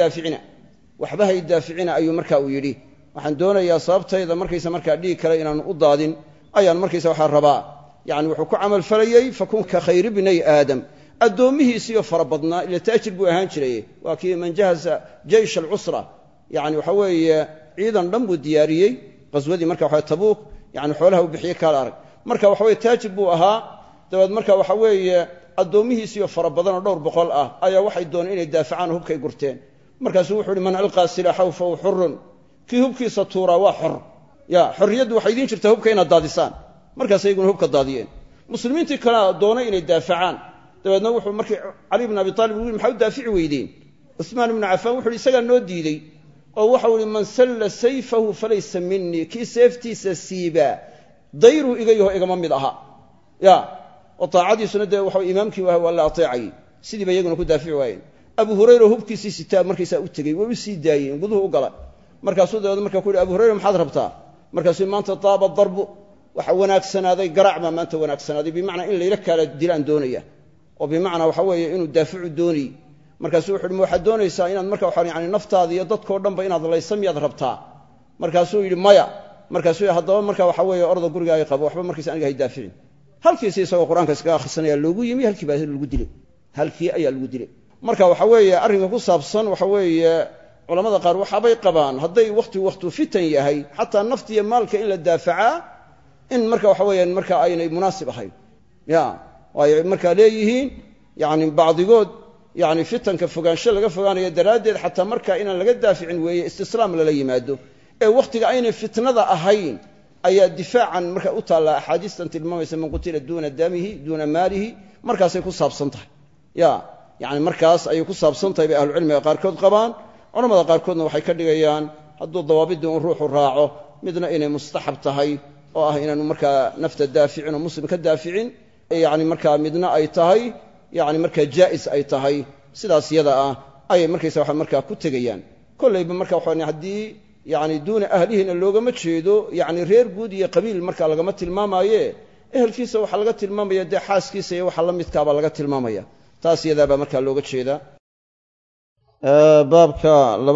S1: waxba hay daaficina ayuu marka uu yidhi waxaan doonayaa sababtayda markaysa markaa dhiig kale inaan u daadin ayaan markaysa waxaa rabaa yani wuxuu ku camal falayey fakun ka khayr ibnay aadam addoommihiisiiyo fara badnaa ila taajir buu ahaan jiray waa kii man jahasa jaysh alcusra yani waxa weeye ciidan dhan buu diyaariyey qaswadii marka waxa tabuuk yani xoolaha u bixiyey kaala arag marka waxa weye taajir buu ahaa dabeed marka waxa weeye addoommihiisiiyo fara badanoo dhowr boqol ah ayaa waxay dooneen inay daafacaan oo hubkay gurteen markaasuu wuxu uhi man alqaa silaaxahu fahuwa xurun kii hubkiisa tuuraa waa xor ya xorriyaddu waxay idiin jirtaa hubka inaad daadisaan markaas iyaguna hubka daadiyeen muslimiintii kale doonay inay daafacaan dabeedna wuxuu markii cali bn abi aalib uu maxaa u daafici weydeen cuثmaan ibnu cafaan wuxu uhi isagaa noo diidey oo waxau ihi man salla sayfahu falaysa minii kii seeftiisa siibaa dayruu iga yaho igama mid aha ya oo taacadiisuna dee waxa imaamkii waa la ateecayey sidiiba iyaguna ku daafici waayeen abu hurayra hubkiisii sitaa markaysaa u tegey way u sii daayeen guduhu u gala markaasuu dabeedna markaa ku yidhi abu hurayra maxaad rabtaa markaasuu maanta taaba darbu waxa wanaagsanaaday garaac baa maanta wanaagsanaaday bimacnaa in layla kala dilaan doonaya oo bimacnaa waxa weeye inuu daaficu doonay markaasuu wuxuu yidhi waxaad doonaysaa inaad marka waxa yani naftaada iyo dadkoo dhanba inaad laysa miyaad rabtaa markaasuu yidhi maya markaasuu haddaba marka waxa weeye orda gurigaaga qabo waxba markiisa aniga hay daaficin halkiisi isagoo qur-aanka iskaga akhrisanaya loogu yimi halkii baa lagu dilay halkii ayaa lagu dilay marka waxa weeye arrinka ku saabsan waxa weeye culamada qaar waxaabay qabaan hadday waqtu fitan yahay xataa nafta iyo maalka in la daafacaa in marka waxa weeyaan marka aynay munaasib ahayn ya way marka leeyihiin yani bacdigood yani fitanka fogaansho laga fogaanayo daraaddeed xataa marka inaan laga daaficin weeye istislaam lala yimaado ee waqtiga aynay fitnada ahayn ayaa difaacan marka u taalla axaadiistan tilmaamaysa man qutila duuna damihi duuna maalihi markaasay ku saabsan tahay ya yani markaas ayay ku saabsan tahay bay ahlucilmiga qaarkood qabaan culamada qaarkoodna waxay ka dhigayaan hadduu dawaabidii un ruuxu raaco midna inay mustaxab tahay oo ah inaanu markaa nafta daaficin oo muslim ka daaficin yani markaa midna ay tahay yani markaa jaa'is ay tahay sidaas yada ah ayay markaysa waxa markaa ku tegayaan kollayba marka waxa haddii yani duuna ahlihiina loogama jeedo yani reer guud iyo qabiil marka lagama tilmaamaaye ehelkiisa waxaa laga tilmaamaya dee xaaskiisa iyo waxa la midkaabaa laga tilmaamaya taas yadaabaa markaa looga jeedaa baabka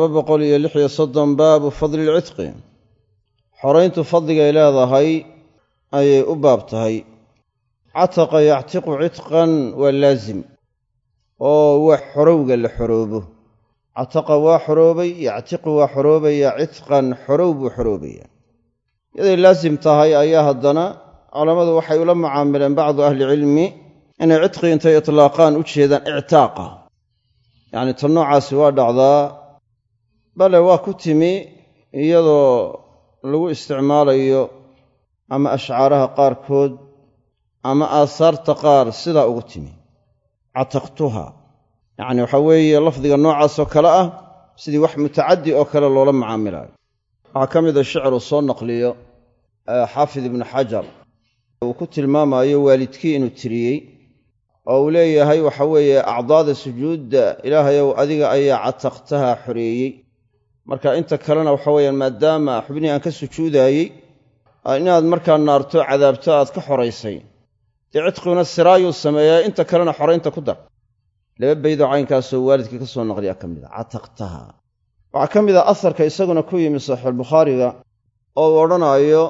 S1: 236 baabu fadli lcitqi xorayntu fadligay leedahay ayay u baab tahay cataqa yactiqu citqan waa laazim oo wax xorowga la xoroobo cataqa waa xoroobay yactiqu waa xoroobaya citqan xorow buu xoroobaya yaday laazim tahay ayaa haddana culammadu waxay ula mucaamileen bacdu ahlicilmi inay citqi intay itlaaqaan u jeedaan ictaaqa yacni tan noocaasi waa dhacdaa bale waa ku timi iyadoo lagu isticmaalayo ama ashcaaraha qaarkood ama aasaarta qaar sidaa ugu timi cataqtuha yacni waxaa weeye lafdiga noocaasoo kale ah sidii wax mutacaddi oo kale loola mucaamilaayo waxaa ka mida shicru soo naqliyo xaafid ibnu xajar uu ku tilmaamayo waalidkii inuu tiriyey oo uu leeyahay waxa weeye acdaada sujuudda ilaahayow adiga ayaa cataqtaha xoreeyey marka inta kalena waxa weeyaan maadaama xubnihii aan ka sujuudaayey inaad markaa naarto cadaabto aad ka xoraysay dee cidqiguna siraayuu sameeyaa inta kalena xoraynta ku dar laba baydoo caynkaasoo waalidkii ka soo naqliya ka mid a cataqtaha waxaa ka mid a asarka isaguna ku yimi saxiixulbukhaariga oo uu odhanaayo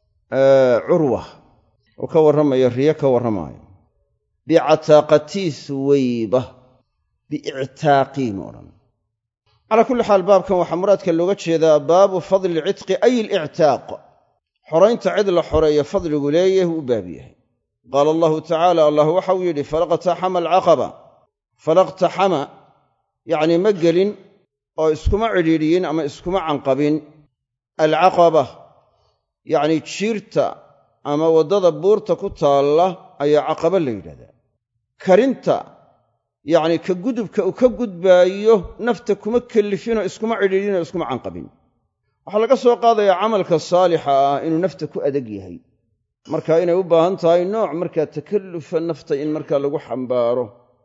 S1: curwa uu ka warramayo riyo ka warramaayo bicataaqatii suwayba biictaaqiinu odhan calaa kulli xaal baabkan waxaa muraadka looga jeedaa baabu fadli lcitqi ay alictaaq xoraynta cid la xoreeyo fadligu leeyahy u baab yahay qaala allahu tacaala allah waxau yidhi falaqtaxama alcaqaba falaqtaxama yacni ma gelin oo iskuma cidhiidhiyin ama iskuma canqabin alcaqaba yacni jiirta ama waddada buurta ku taalla ayaa caqaba la yidhahdaa karinta yacni ka gudubka uu ka gudbaayo nafta kuma kellifinoo iskuma cidhiidhinoo iskuma canqabin waxaa laga soo qaadayaa camalka saalixa ah inuu nafta ku adag yahay marka inay u baahan tahay nooc markaa takallufa nafta in markaa lagu xambaaro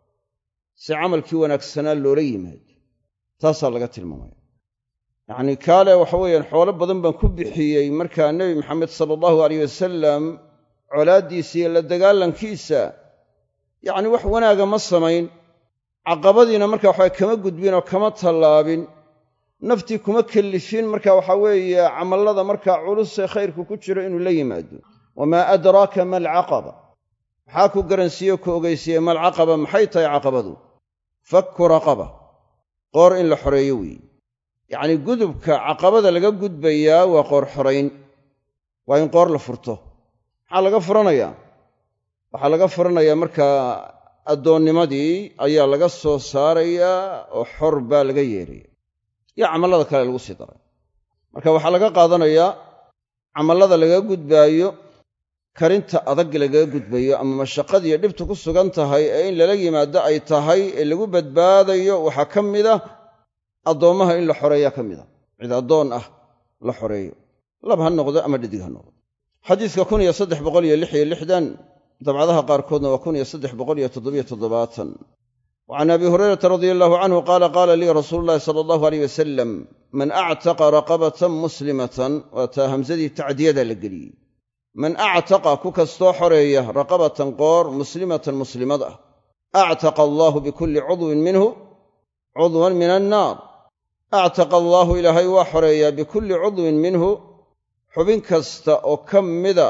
S1: si camalkii wanaagsanaa loola yimaado taasaa laga tilmaamaya yacnii kaale waxa weeyaan xoolo badan baan ku bixiyey markaa nebi maxamed sala allahu alayh wasalam colaaddiisa iyo la dagaalankiisa yacni wax wanaaga ma samayn caqabadiina marka waxaa kama gudbin oo kama tallaabin naftii kuma kellifin marka waxaa weeye camallada markaa culusee khayrku ku jiro inuu la yimaado wamaa adraaka ma alcaqaba maxaa ku garansiiyo ku ogeysiiye malcaqaba maxay tahay caqabadu fakku raqaba qoor in la xoreeyo weeye yacnii gudubka caqabada laga gudbayaa waa qoor xorayn waa in qoor la furto maxaa laga furanayaa waxaa laga furanayaa markaa addoonnimadii ayaa laga soo saarayaa oo xor baa laga yeelaya iyo camallada kale lagu sii daray marka waxaa laga qaadanayaa camallada laga gudbaayo karinta adag lagaga gudbayo ama mashaqadiiyo dhibtu ku sugan tahay ee in lala yimaado ay tahay ee lagu badbaadayo waxaa ka mid a addoommaha in la xoreeyaa ka mid a cid addoon ah la xoreeyo lab ha noqdo ama dhidig ha noqdo xadiiska 1366 dabcadaha qaarkoodna waa 1377 وعن أبي هريرة رضي الله عنه قال لي رسول الله صلى الله عليه وسلم من أعتق رقبة مسلمة وتا همزدي تعديدا لقلي من أعتق كوكستو حرية رقبة قور مسلمة أعتق الله بكل عضو منه عضوا من النار أعتق الله إلهي وحرية بكل عضو منه حبين كست وكمدا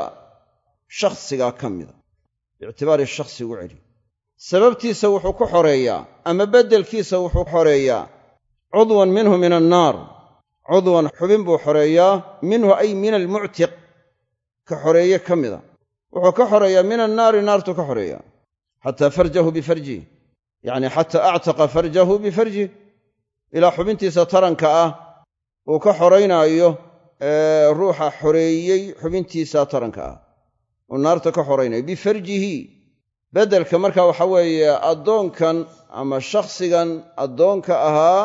S1: شخصيا كمدا باعتبار الشخص وعلي sababtiisa wuxuu ku xoreeyaa ama beddelkiisa wuxuu xoreeyaa cudwan minhu min annaar cudwan xubin buu xoreeyaa minhu ay min almuctiq ka xoreeye ka mida wuxuu ka xoreeyaa min annaari naartu ka xoreeyaa xataa farjahu bifarjih yacni xataa actaqa farjahu bifarjih ilaa xubintiisa taranka ah uu ka xoraynaayo ruuxa xoreeyey xubintiisa taranka ah uu naarta ka xoraynayo bifarjihi beddelka markaa waxa weeye addoonkan ama shakhsigan addoonka ahaa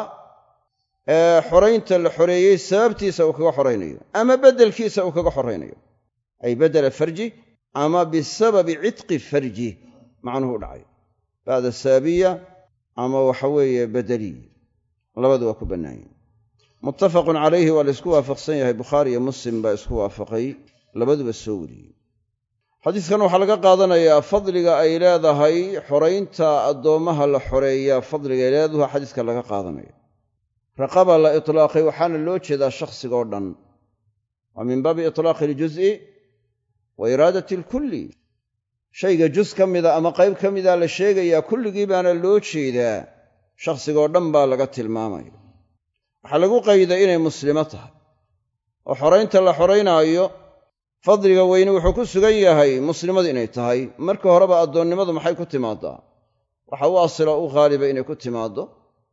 S1: ee xoraynta la xoreeyey sababtiisa uu kaga xoraynayo ama beddelkiisa uu kaga xoraynayo ay beddela farji ama bisababi cidqi farji macnuhu u dhacay ba'da sababiya ama waxa weeye bedeliya labadu waa ku bannaayeen muttafaqun calayhi waa la isku waafaqsan yahay bukhaari iyo muslim baa isku waafaqay labaduba soo wariyey xadiiskan waxaa laga qaadanayaa fadliga ay leedahay xoraynta addoommaha la xoreeyaa fadliga ay leedahay xadiiska laga qaadanayo raqaba la itlaaqay waxaana loo jeedaa shakhsigoo dhan waa min baabi itlaaqi iljuz'i wa iraadati alkulli shayga juz ka mida ama qayb ka mida la sheegayaa kulligii baana loo jeedaa shakhsigoo dhan baa laga tilmaamaya waxaa lagu qayday inay muslimo tahay oo xoraynta la xoraynaayo fadliga weyne wuxuu ku sugan yahay muslimadu inay tahay marka horeba addoonnimadu maxay ku timaadaa waxa u asila u haaliba inay ku timaaddo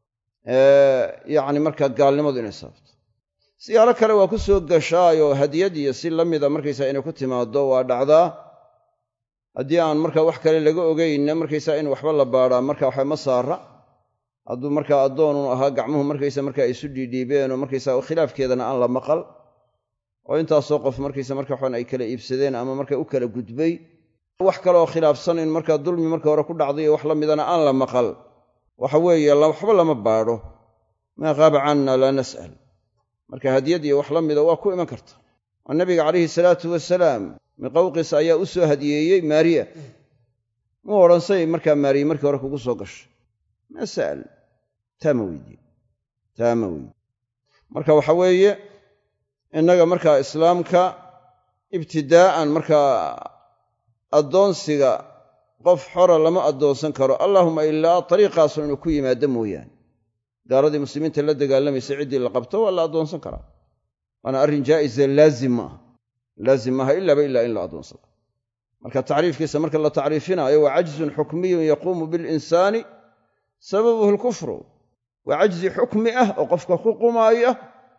S1: yacni markaa gaalnimadu inay sababto siyaalo kale waa ku soo gashaayoo hadiyad iyo si la mida markaysaa inay ku timaaddo waa dhacdaa haddii aan markaa wax kale laga ogaynna markaysaa in waxba la baadhaa marka waxa ma saara hadduu markaa addoonun ahaa gacmuhu markaysa markaa ay isu dhiidhiibeen oo markaysaa khilaafkeedana aan la maqal oo intaasoo qof markaysa marka waxaan ay kala iibsadeen ama marka u kala gudbay wax kale oo khilaafsan in markaa dulmi marka hore ku dhacday iyo wax la midana aan la maqal waxa weeye waxba lama baadho maa qaaba canna laa nas'al marka hadiyad iyo wax la mida waa ku iman karta oo nabiga calayhi salaatu wasalaam miqawqis ayaa u soo hadiyeeyey maariya mu odhansay markaa maariye markii hore kugu soo gashay mas'al taama weydiye marka waxa weeye innaga markaa islaamka ibtidaa'an markaa addoonsiga qof xora lama addoonsan karo allaahumma ilaa dariiqaasun inuu ku yimaado mooyaane gaaladii muslimiinta la dagaalamaysa ciddii la qabto waa la addoonsan karaa waana arrin jaa'ise laazim maaha ilaaba ilaa in la addoonsado marka tacriifkiisa marka la tacriifinaayo waa cajzun xukmiyun yaquumu bilinsaani sababuhu alkufru waa cajzi xukmi ah oo qofka ku qumaaya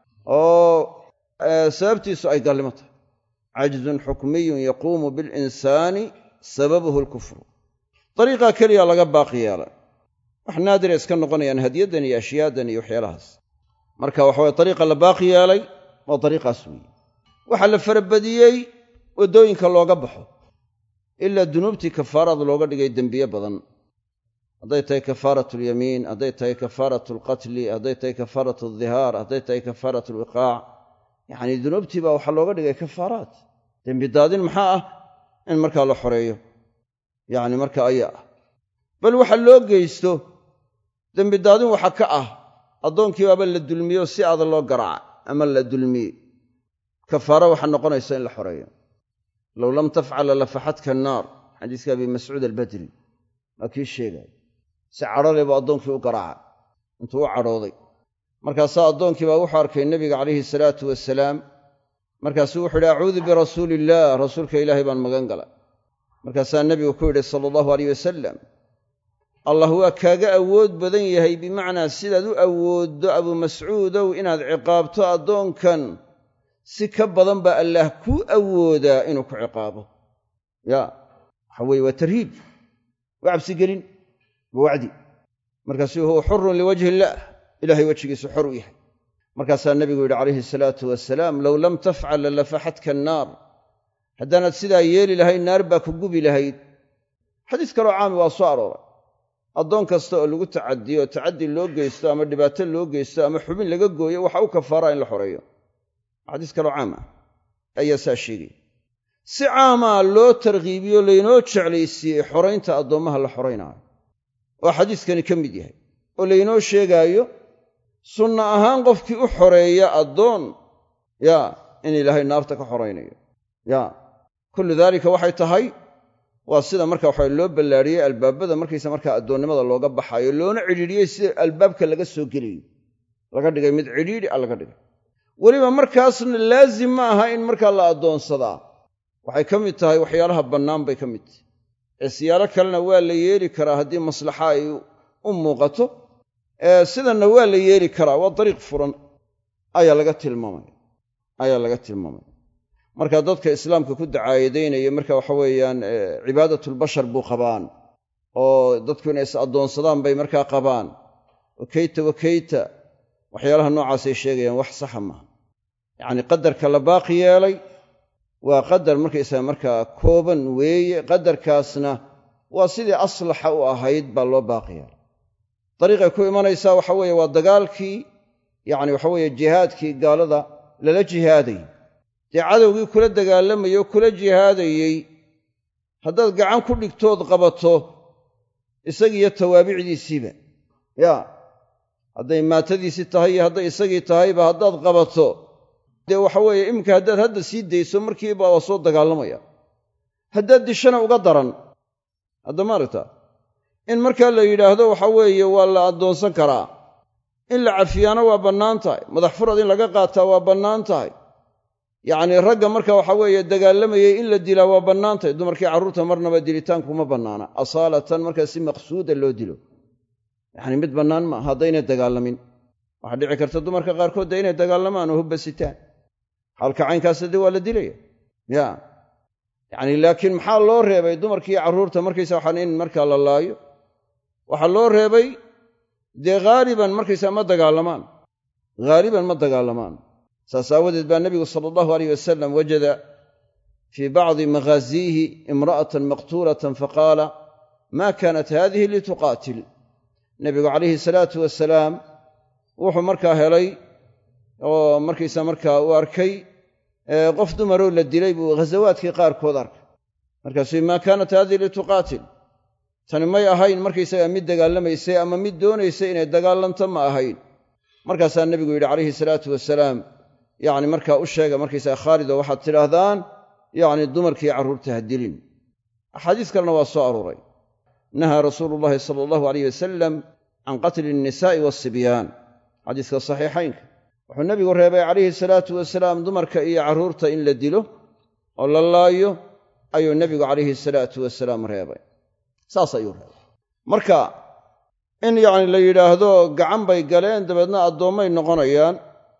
S1: oo sababtiisu ay gaalnimo tahay cajzun xukmiyun yaquumu bilinsaani sababuhu alkufru dariiqaa keliya laga baaqi yeelay wax naadira iska noqonayaan hadiyaddan iyo ashyaadan iyo waxyaalahaas marka waxaweye dariiqa la baaqi yeelay waa dariiqaas weeye waxaa la farabadiyey waddooyinka looga baxo ilaa dunuubtii kafaaraad looga dhigay dembiye badan hadday tahay kafaaratu alyamiin hadday tahay kafaaratu alqatli hadday tahay kafaaratu aldihaar hadday tahay kafaaratu alwiqaac yacni dunuubtii baa waxaa looga dhigay kafaaraat dembi daadin maxaa ah in markaa la xoreeyo yacni marka ayaa ah bal waxa loo geysto dembi daadin waxa ka ah addoonkii baaba la dulmiyo si aada loo garaaca ama la dulmiye kafaaro waxaa noqonaysa in la xoreeyo low lam tafcala lafaxadka annaar xadiiska abi mascuud albadri waa kii sheegaya si cadhole buu addoonkii u garaaca intuu u cadhooday markaasaa addoonkii baa wuxuu arkay nebiga calayhi salaatu wasalaam markaasuu wuxuu yidhi acuudu birasuuli illaah rasuulka ilaahay baan magan gala markaasaa nebigu ku yidhi sala allahu alayh wasalam allah waa kaaga awood badan yahay bimacnaa sidaad u awooddo abuu mascuudow inaad ciqaabto addoonkan si ka badan baa allaah kuu awoodaa inuu ku ciqaabo ya waxa weeye waa tarhiib waa cabsigelin waa wacdi markaasuu huwa xurun liwajhi illaah ilaahay wejigiisu xor u yahay markaasaa nebigu yidhi calayhi salaatu wasalaam low lam tafcal lafaxadka annaar haddaanaad sidaa yeeli lahayd naar baa ku gubi lahayd xadiis kaloo caami waa soo arooray addoon kasta oo lagu tacadiyo tacaddi loo geysto ama dhibaato loo geysto ama xubin laga gooyo waxa u kafaaraa in la xoreeyo. xadiis kaloo caam ah ayaa saa sheegaya. si caamaa loo targhiibiyo laynoo jeclaysiiyey xoraynta addoommaha la xoraynaayo oo xadiiskani ka mid yahay, oo laynoo sheegaayo sunna ahaan qofkii u xoreeya addoon in ilaahay naarta ka xoraynayo. kullu daalika waxay tahay waa sida marka waxa loo ballaariyey albaabada markaysa markaa addoonnimada looga baxaayo, loona cidhiidhiyey sida albaabka laga soo gelayo laga dhigay mid cidhiidhi laga dhigay. weliba markaasna laazim ma aha in markaa la addoonsadaa, waxay ka mid tahay waxyaalaha bannaan bay ka mid tahay. ee siyaalo kalena waa la yeeli karaa haddii maslaxa ay u muuqato, sidanna waa la yeeli karaa, waa dariiq furan ayaa laga tilmaamaya. marka dadka islaamka ku dacaayadaynaya marka waxa weeyaan cibaadatulbashar buu qabaan, oo dadku inay is addoonsadaan bay markaa qabaan, wakeyta waxyaalaha noocaasay sheegayaan wax saxa maaha. yacni qadarka la baaqi yeelay waa qadar markaysaga markaa kooban weeye, qadarkaasna waa sidii aslaxa u ahayd baa loo baaqi yeelay. dariiqay ku imanaysaa waxa weeye waa dagaalkii, yacni waxa weeye jihaadkii gaalada lala jihaadayy. dee cadowgii kula dagaalamayey oo kula jihaadayey haddaad gacan ku dhigtood qabato isagiiyo tawaabicdiisiiba, hadday maatadiisii tahay iyo hadday isagii tahayba haddaad qabato, dee waxa weeye iminka haddaad hadda sii dayso markiiba waa soo dagaalamaya. haddaad dishana uga daran. hadda maaragta in markaa la yidhaahdo waxa weeye waa la addoonsan karaa, in la cafiyaana waa bannaan tahay, madax furad in laga qaataa waa bannaan tahay. yacnii ragga marka waxa weeye dagaalamayey in la dilaa waa bannaan tahay. dumarkii carruurta marnaba dilitaankuma bannaana, asaalatan markaa si maqsuuda loo dilo. yacni mid bannaan maaha haddaynay dagaalamin. waxaa dhici karta dumarka qaarkood dee inay dagaalamaan oo hubba sitaan, xaalka caynkaasa dee waa la dilaya. yacni laakiin maxaa loo reebay dumarkii carruurta markaysa waxaan in markaa la laayo? waxaa loo reebay dee haaliban markaysaa ma dagaalamaan. saas aawadeed baa nebigu sala allahu alayh wasalam wajada fii bacdi maghaaziihi imra'atan maqtuulatan faqaala maa kaanat haadihi lituqaatil. nebigu calayhi salaatu wasalaam wuxuu markaa helay oo markaysa markaa uu arkay qof dumaroo la dilay buu ghasawaadkii qaarkood arkay. markaasuu maa kaanat haadihi lituqaatil, tani may ahayn markaysagaa mid dagaalamaysay ama mid doonaysay inay dagaalanto ma ahayn. markaasaa nebigu yidhi calayhi salaatu wasalaam, yacni markaa u sheega markaysaga khaalid oo waxaad tidhaahdaan yacni dumarkii carruurta ha dilin. axaadiis kalena waa soo arooray. nahaa rasuulu llahi sala allahu alayh wasalam can qatli annisaa'i waasibyaan, xadiiska saxiixaynka. wuxuu nebigu reebay calayhi salaatu wasalaam dumarka iyo carruurta in la dilo oo la laayo ayuu nebigu calayhi salaatu wasalaam reebay. saas ayuu reebay. marka in yacni la yidhaahdo gacan bay galeen dabeedna addoommay noqonayaan,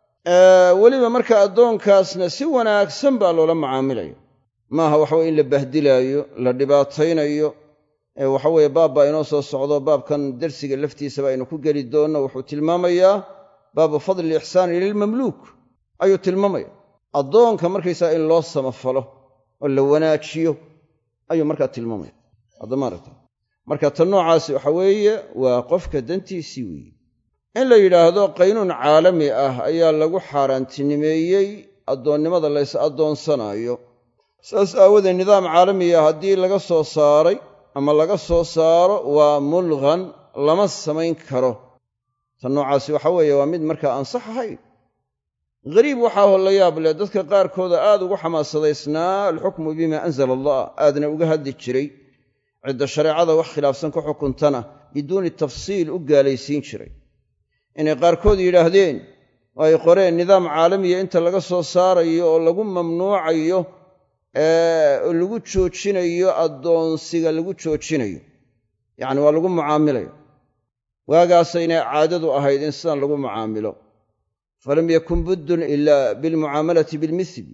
S1: weliba marka addoonkaasna si wanaagsan baa loola macaamilaya. maaha waxaweye in la bahdilaayo, la dhibaataynayo. waxaweye baab baa inoo soo socdo, baabkan dersiga laftiisaba aynu ku geli doonno. wuxuu tilmaamayaa baabu fadli ixsaani lilmamluuk ayuu tilmaamaya. addoonka markaysaa in loo samafalo oo la wanaajiyo ayuu markaa tilmaamaya. haddamaaragta marka tan noocaasi waxa weeye waa qofka dantiisii weeye. in la yidhaahdo qaynuun caalami ah ayaa lagu xaaraantinimeeyey addoonnimada la ys addoonsanaayo. saas aawadeed nidaam caalamiya haddii laga soo saaray ama laga soo saaro waa mulqan, lama samayn karo. tan noocaasi waxa weeye waa mid markaa aan sax ahayn. hariib waxaa la yaab leh dadka qaarkooda aad ugu xamaasadaysnaa alxukmu bimaa anzala allah, aadna uga hadli jiray, cidda shareecada wax khilaafsan ku xukuntana biduuni tafsiil u gaalaysiin jiray. inay qaarkood yidhaahdeen oo ay qoreen nidaam caalamiya inta laga soo saarayo oo lagu mamnuucayo oo lagu joojinayo addoonsiga lagu joojinayo, yacni waa lagu mucaamilayo. waagaasayna caadadu ahayd in sidan lagu mucaamilo. falam yakun buddun ilaa bilmucaamalati bilmithli.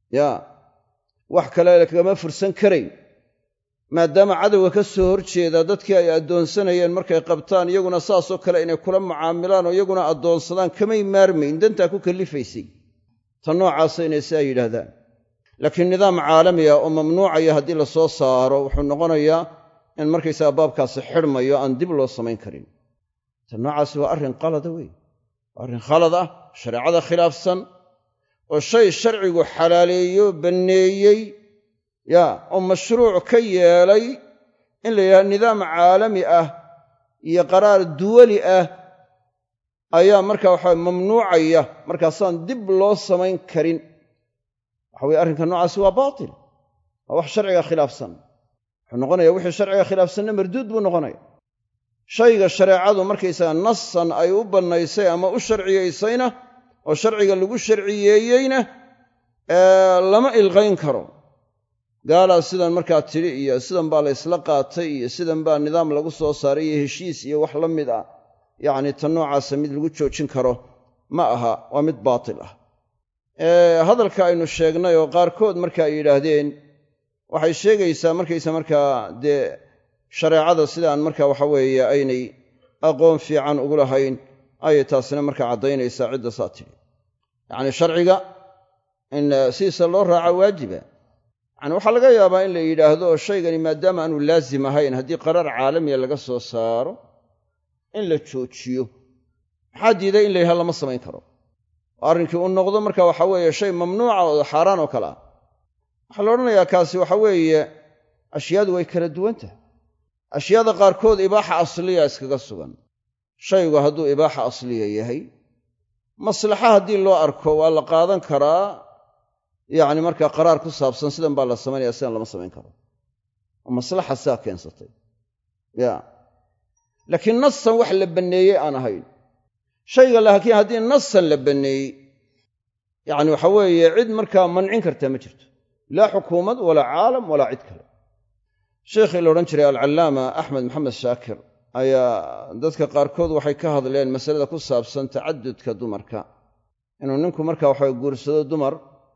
S1: wax kale kagama fursan karayn, maadaama cadowga ka soo horjeeda dadkii ay addoonsanayeen markay qabtaan iyaguna saasoo kale inay kula mucaamilaan oo iyaguna addoonsadaan kamay maarmayn, dantaa ku kallifaysay. tan noocaasa inay sidaa yidhaahdaan. laakiin nidaam caalami ah oo mamnuucaya haddii la soo saaro wuxuu noqonayaa in markaysaga baabkaasi xidhmayo aan dib loo samayn karin. ta noocaasi waa arrin qalada wey, waa arrin khalad ah, shareecada khilaafsan, oo shay sharcigu xalaaleeyo banneeyey oo mashruuc ka yeelay in la yidhahdo nidaam caalami ah iyo qaraar duwali ah ayaa markaa waxa mamnuucaya, markaasaan dib loo samayn karin. waxa weye arrinka noocaasi waa baatil, waa wax sharciga khilaafsan. wuxuu noqonaya wixii sharciga khilaafsanna marduud buu noqonaya. shayga shareecadu markaysaga nasan ay u bannaysay ama u sharciyaysayna oo sharciga lagu sharciyeeyeyna lama ilqayn karo. gaalaa sidan markaa tidhi iyo sidan baa la ysla qaatay iyo sidan baa nidaam lagu soo saaray iyo heshiis iyo wax la mid ah, yacni tan noocaasa mid lagu joojin karo ma aha, waa mid baatil ah. hadalka aynu sheegnay oo qaarkood marka ay yidhaahdeen waxay sheegaysaa markaysa markaa dee shareecada sidaan marka waxa weeye aynay aqoon fiican ugu lahayn ayay taasina markaa caddaynaysaa cidda saa tidhi. yacni sharciga in sidiisa loo raaca waajiba. yani waxaa laga yaabaa in la yidhaahdo shaygani maadaama aanu laazim ahayn, haddii qaraar caalamiya laga soo saaro in la joojiyo, maxaa diiday in la yidhahdo lama samayn karo, oo arrinkii u noqdo marka waxa weeye shay mamnuuca oo xaaraan oo kale ah. waxaa la odhanayaa kaasi waxa weeye ashyaadu way kala duwan tahay. ashyaada qaarkood ibaaxa asliya iskaga sugan. shaygu hadduu ibaaxa asliya yahay, maslaxa haddii loo arko waa la qaadan karaa, yacni markaa qaraar ku saabsan sidan baa la samaynaya, sidan lama samayn karo, oo maslaxa saa keensatay. laakiin nasan wax la banneeyey aan ahayn. shayga laakiin haddii nasan la banneeyey, yacni waxa weeye cid markaa mancin kartaa ma jirto, laa xukuumad walaa caalam walaa cid kale. sheikhii la odhan jiray alcallaama axmed maxamed shaakir ayaa dadka qaarkood waxay ka hadleen masalada ku saabsan tacadudka dumarka, inuu ninku markaa waxa guursado dumar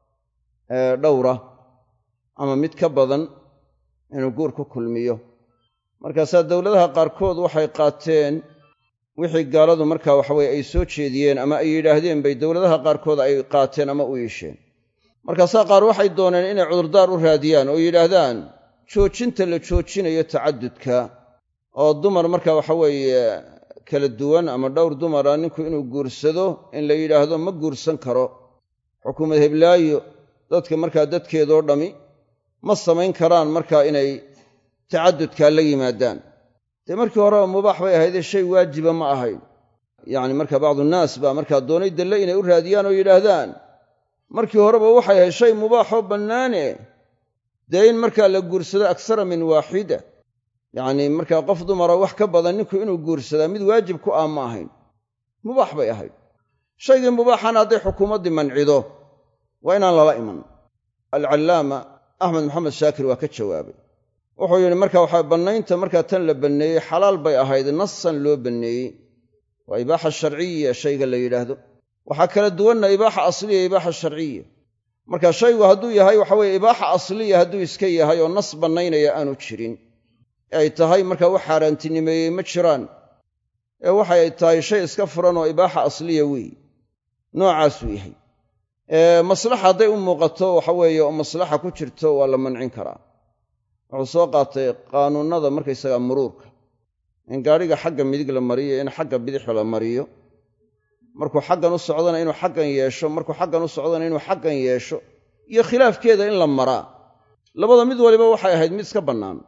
S1: dhowra ama mid ka badan inuu guur ku kulmiyo. markaasaa dowladaha qaarkood waxay qaateen wixii gaaladu markaa waxaweye ay soo jeediyeen ama ay yidhaahdeen bay dowladaha qaarkood ay qaateen ama u iisheen. markaasaa qaar waxay dooneen inay cudurdaar u raadiyaan oo yidhaahdaan joojinta la joojinayo tacadudka oo dumar markaa waxaweeye kala duwan ama dhowr dumara ninku inuu guursado in la yidhaahdo ma guursan karo, xukuumad heblaayo dadka markaa dadkeedoo dhammi ma samayn karaan markaa inay tacadudkaa la yimaadaan. dee markii horeba mubaax bay ahaydee shay waajiba ma ahayn. yacni marka bacdunaas baa markaa doonay dalle inay u raadiyaan oo yidhaahdaan markii horeba waxay ahayd shay mubaaxoo bannaane, dee in markaa la guursado aksara min waaxida, yacnii markaa qof dumara wax ka badan ninku inuu guursadaa mid waajib ku ah ma ahayn, mubaax bay ahayd. shaygii mubaaxana hadday xukuumaddii mancido waa inaan lala iman. alcallaama axmed maxamed shaakir waa ka jawaabay, wuxuu yidhi marka waxaa bannaynta markaa tan la banneeyey xalaal bay ahayd, nasan loo banneeyey. waa ibaaxa sharciya shayga la yidhaahdo. waxaa kala duwanna ibaaxa asliya ibaaxa sharciya. marka shaygu hadduu yahay waxa weye ibaaxa asliya hadduu iska yahay oo nas bannaynaya aanu jirin, ee ay tahay markaa u xaaraantinimeeyey ma jiraan, ee waxay tahay shay iska furan oo ibaaxa asliya weeye, noocaasuu yahay. maslaxa hadday u muuqato waxa weeye oo maslaxa ku jirto waa la mancin karaa. wuxuu soo qaatay qaanuunnada markaysaga muruurka, in gaadhiga xagga midig la mariyo, in xagga bidix la mariyo, markuu xaggan u socdana inuu xaggan yeesho, markuu xaggan u socdana inuu xaggan yeesho, iyo khilaafkeeda in la maraa. labada mid waliba waxay ahayd mid iska bannaan,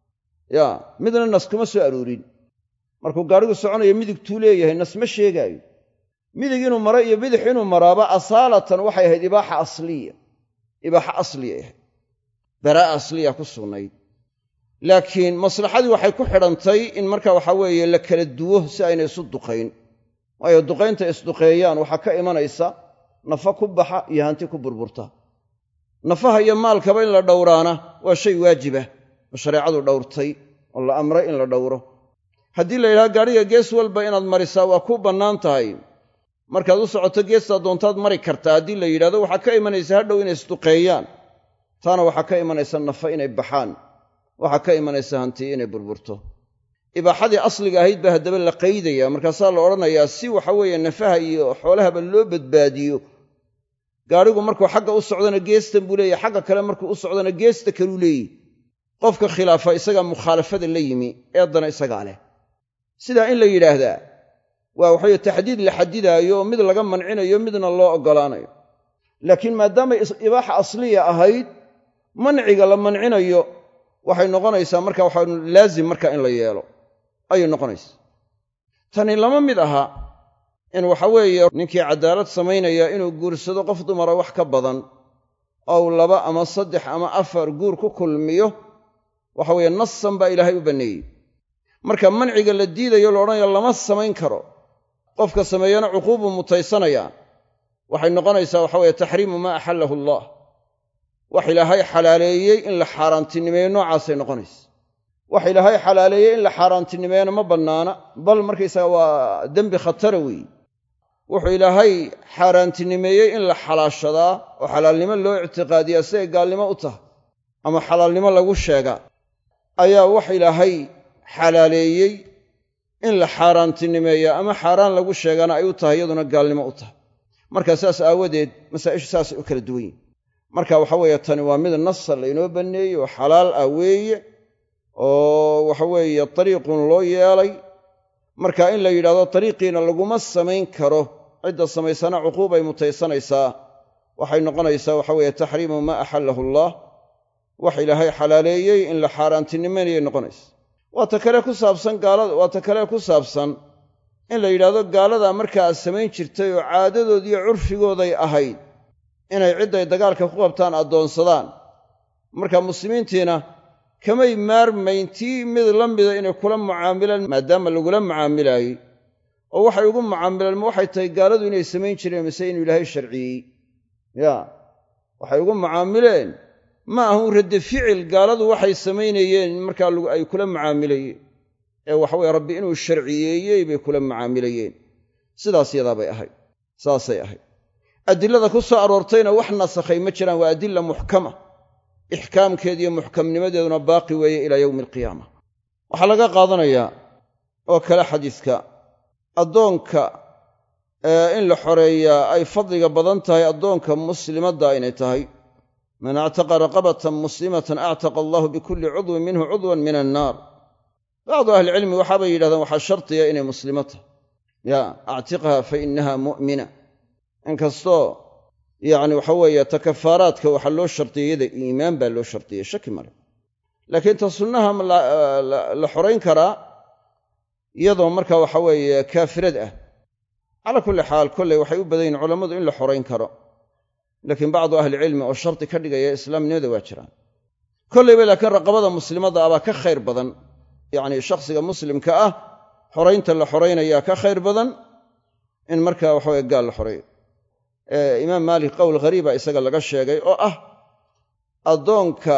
S1: midna nas kuma soo aroorin. markuu gaadhigu soconayo midigtuu leeyahay nas ma sheegaayo. midig inuu maro iyo bidix inuu maraaba asaalatan waxay ahayd ibaaxa asliya, ibaaxa asliya ahayd, baraa'a asliya ku sugnayd. laakiin maslaxadii waxay ku xidhantay in marka waxa weeye la kala duwo si aynay isu duqayn, waayo duqaynta isduqeeyaan waxaa ka imanaysa nafa ku baxa iyo hanti ku burburta. nafaha iyo maalkaba in la dhowraana waa shay waajibah oo shareecadu dhowrtay oo la amray in la dhowro. haddii la yidhaha gaadhiga gees walba inaad marisaa waa ku bannaan tahay, markaad u socoto geestaa doontaad mari kartaa haddii la yidhahdo waxaa ka imanaysa hadhow inay isduqeeyaan, taana waxaa ka imanaysa nafa inay baxaan, waxaa ka imanaysa hanti inay burburto. ibaaxadii asliga ahayd baa haddaba la qaydaya, markaasaa la odhanayaa si waxa weeye nafaha iyo xoolahaba loo badbaadiyo. gaadhigu markuu xagga u socdana geestan buu leeyahy, xagga kale markuu u socdana geesta kaluu leeyahy. qofka khilaafa isagaa mukhaalafada la yimi eeddana isagaa leh. sidaa in la yidhaahdaa waa waxaweye taxdiid la xadidaayo oo mid laga mancinayo midna loo oggolaanayo. laakiin maadaamay ibaaxa asliya ahayd, manciga la mancinayo waxay noqonaysaa marka waxaa laazim marka in la yeelo ayay noqonaysaa. tani lama mid aha in waxa weeye ninkii cadaalad samaynaya inuu guursado qof dumara wax ka badan ou 2 ama 3 ama 4 guur ku kulmiyo, waxa weeye nasan baa ilaahay u banneeyey. marka manciga la diidayo la odhanayo lama samayn karo, qofka sameeyana cuquubu mutaysanaya, waxay noqonaysaa waxa weeye taxriimu maa axallahu allah. wax ilaahay xalaaleeyey in la xaaraantinimeeyo noocaasay noqonaysa. wax ilaahay xalaaleeyey in la xaaraantinimeeyana ma bannaana, bal markaysaga waa dembi khatara weeye. wuxuu ilaahay xaaraantinimeeyey in la xalaashadaa oo xalaalnimo loo ictiqaadiyaa si ay gaalnimo u tahay ama xalaalnimo lagu sheegaa, ayaa wax ilaahay xalaaleeyey in la xaaraantinimeeyaa ama xaaraan lagu sheegana ay u tahay iyaduna gaalnimo u tahay. marka saas aawadeed masaa'ishu saasay u kala duwan yihin. marka waxa weeye tani waa mid nasa laynoo banneeyey oo xalaal ah weeye, oo waxa weeye dariiqun loo yeelay. marka in la yidhahdo dariiqiina laguma samayn karo, cidda samaysana cuquubay mutaysanaysaa, waxay noqonaysaa waxa weeye taxriimu maa axallahu allah. wax ilaahay xalaaleeyey in la xaaraantinimeynayay noqonaysa. waa ta kale ku saabsan in la yidhahdo gaaladaa markaa samayn jirtay oo caadadoodiiyo curfigooday ahayd inay cidday dagaalka ku qabtaan addoonsadaan. marka muslimiintiina kamay maarmayn tii mid la mida inay kula mucaamilaan maadaama lagula mucaamilaayey. oo waxay ugu mucaamilaan ma waxay tahay gaaladu inay samayn jireen mise inuu ilaahay sharciyey? waxay ugu mucaamileen ma ahun radde ficil gaaladu waxay samaynayeen markaa ay kula mucaamilayeen, ee waxaweye rabbi inuu sharciyeeyey bay kula mucaamilayeen. sidaas yadaabay ahayd, saasay ahayd. adilada ku soo aroortayna wax nasakhay ma jiraan, waa adilla muxkama, ixkaamkeediiyo muxkamnimadeeduna baaqi weeye ilaa yowmi alqiyaama. waxaa laga qaadanayaa oo kale xadiiska addoonka in la xoreeyaa ay fadliga badan tahay addoonka muslimadda inay tahay. man actaqa raqabatan muslimatan actaqa allahu bikulli cudwin minhu cudwan min annaar. bacdu ahlicilmi waxaabay yidhahdaan waxaa shartiya inay muslimo tahay, actiqha fa innaha mu'mina. inkastoo yacni waxa weeye ta kafaaraadka waxaa loo shardiyey iyada iimaan baa loo shardiyey, shaki male. laakiin ta sunnaha la xorayn karaa iyadoo marka waxa weeye kaafirad ah. calaa kulli xaal kolley waxay u badan yihin culammadu in la xorayn karo, laakiin bacdu ahlicilmi oo shardi ka dhigaya islaamnimada waa jiraan. kolleyba laakiin raqabada muslimadda abaa ka khayr badan, yacni shakhsiga muslimka ah xoraynta la xoraynayaa ka khayr badan in markaa waxaweye gaal la xoreeyo. imaam maalik qowl ghariiba isaga laga sheegay oo ah addoonka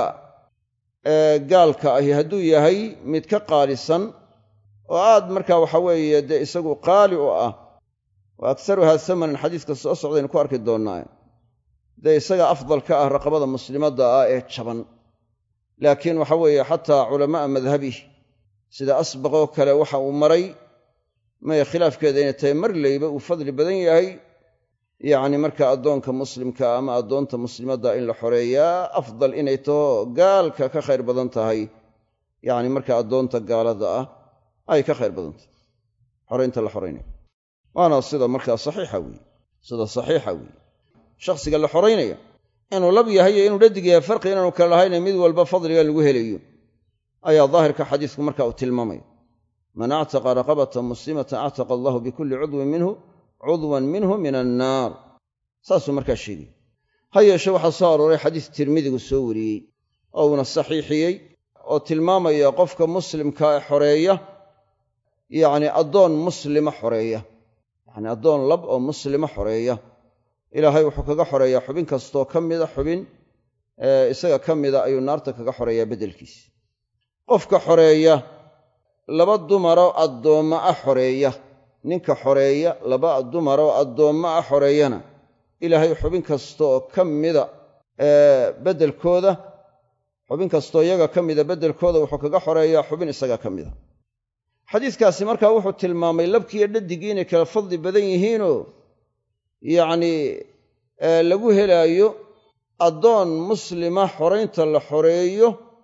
S1: gaalka ahi hadduu yahay mid ka qaalisan oo aad markaa waxa weeye dee isagu qaali u ah, wa aksaruhaa samanan xadiiska soo socdaynu ku arki doonnaa, dee isaga afdal ka ah raqabada muslimadda ah ee jaban. laakiin waxa weeye xataa culamaa'a madhabih sida asbaqoo kale waxa uu maray maya khilaafkeeda inay tahay mar layba uu fadli badan yahay, yacni marka addoonka muslimka ama addoonta muslimadda in la xoreeyaa afdal inay taho gaalka ka khayr badan tahay, yacni marka addoonta gaalada ah ay ka khayr badan tahay xoraynta la xoraynaya. waana sida markaa saxiixa weeye. shakhsiga la xoraynaya inuu lab yahay iyo inuu dhadig yahay farqi inaanu kala lahayna mid walba fadliga lagu helayo ayaa daahirka xadiisku marka uu tilmaamaya. man actaqa raqabatan muslimatan actaqa allahu bikulli cudwan minhu min annaar. saasuu markaa sheegay. ha yeeshe waxaa soo arooray xadiis tirmidigu soo wariyey oo uuna saxiixiyey oo tilmaamaya qofka muslimka ee xoreeya, yacni addoon muslima xoreeya, yacni addoon lab oo muslima xoreeya, ilaahay wuxuu kaga xoreeyaa xubin kastoo ka mida xubin isaga ka mida ayuu naarta kaga xoreeyaa beddelkiisa. qofka xoreeya 2 dumaroo addoomma ah xoreeya, ninka xoreeya 2 dumaroo addoomma ah xoreeyana ilaahay xubin kastaoo ka mida beddelkooda, xubin kastoo iyaga ka mida beddelkooda wuxuu kaga xoreeyaa xubin isaga ka mida. xadiiskaasi markaa wuxuu tilmaamay labkiiyo dhadigii inay kala fadli badan yihiinoo yacnii lagu helaayo addoon muslima xoraynta la xoreeyo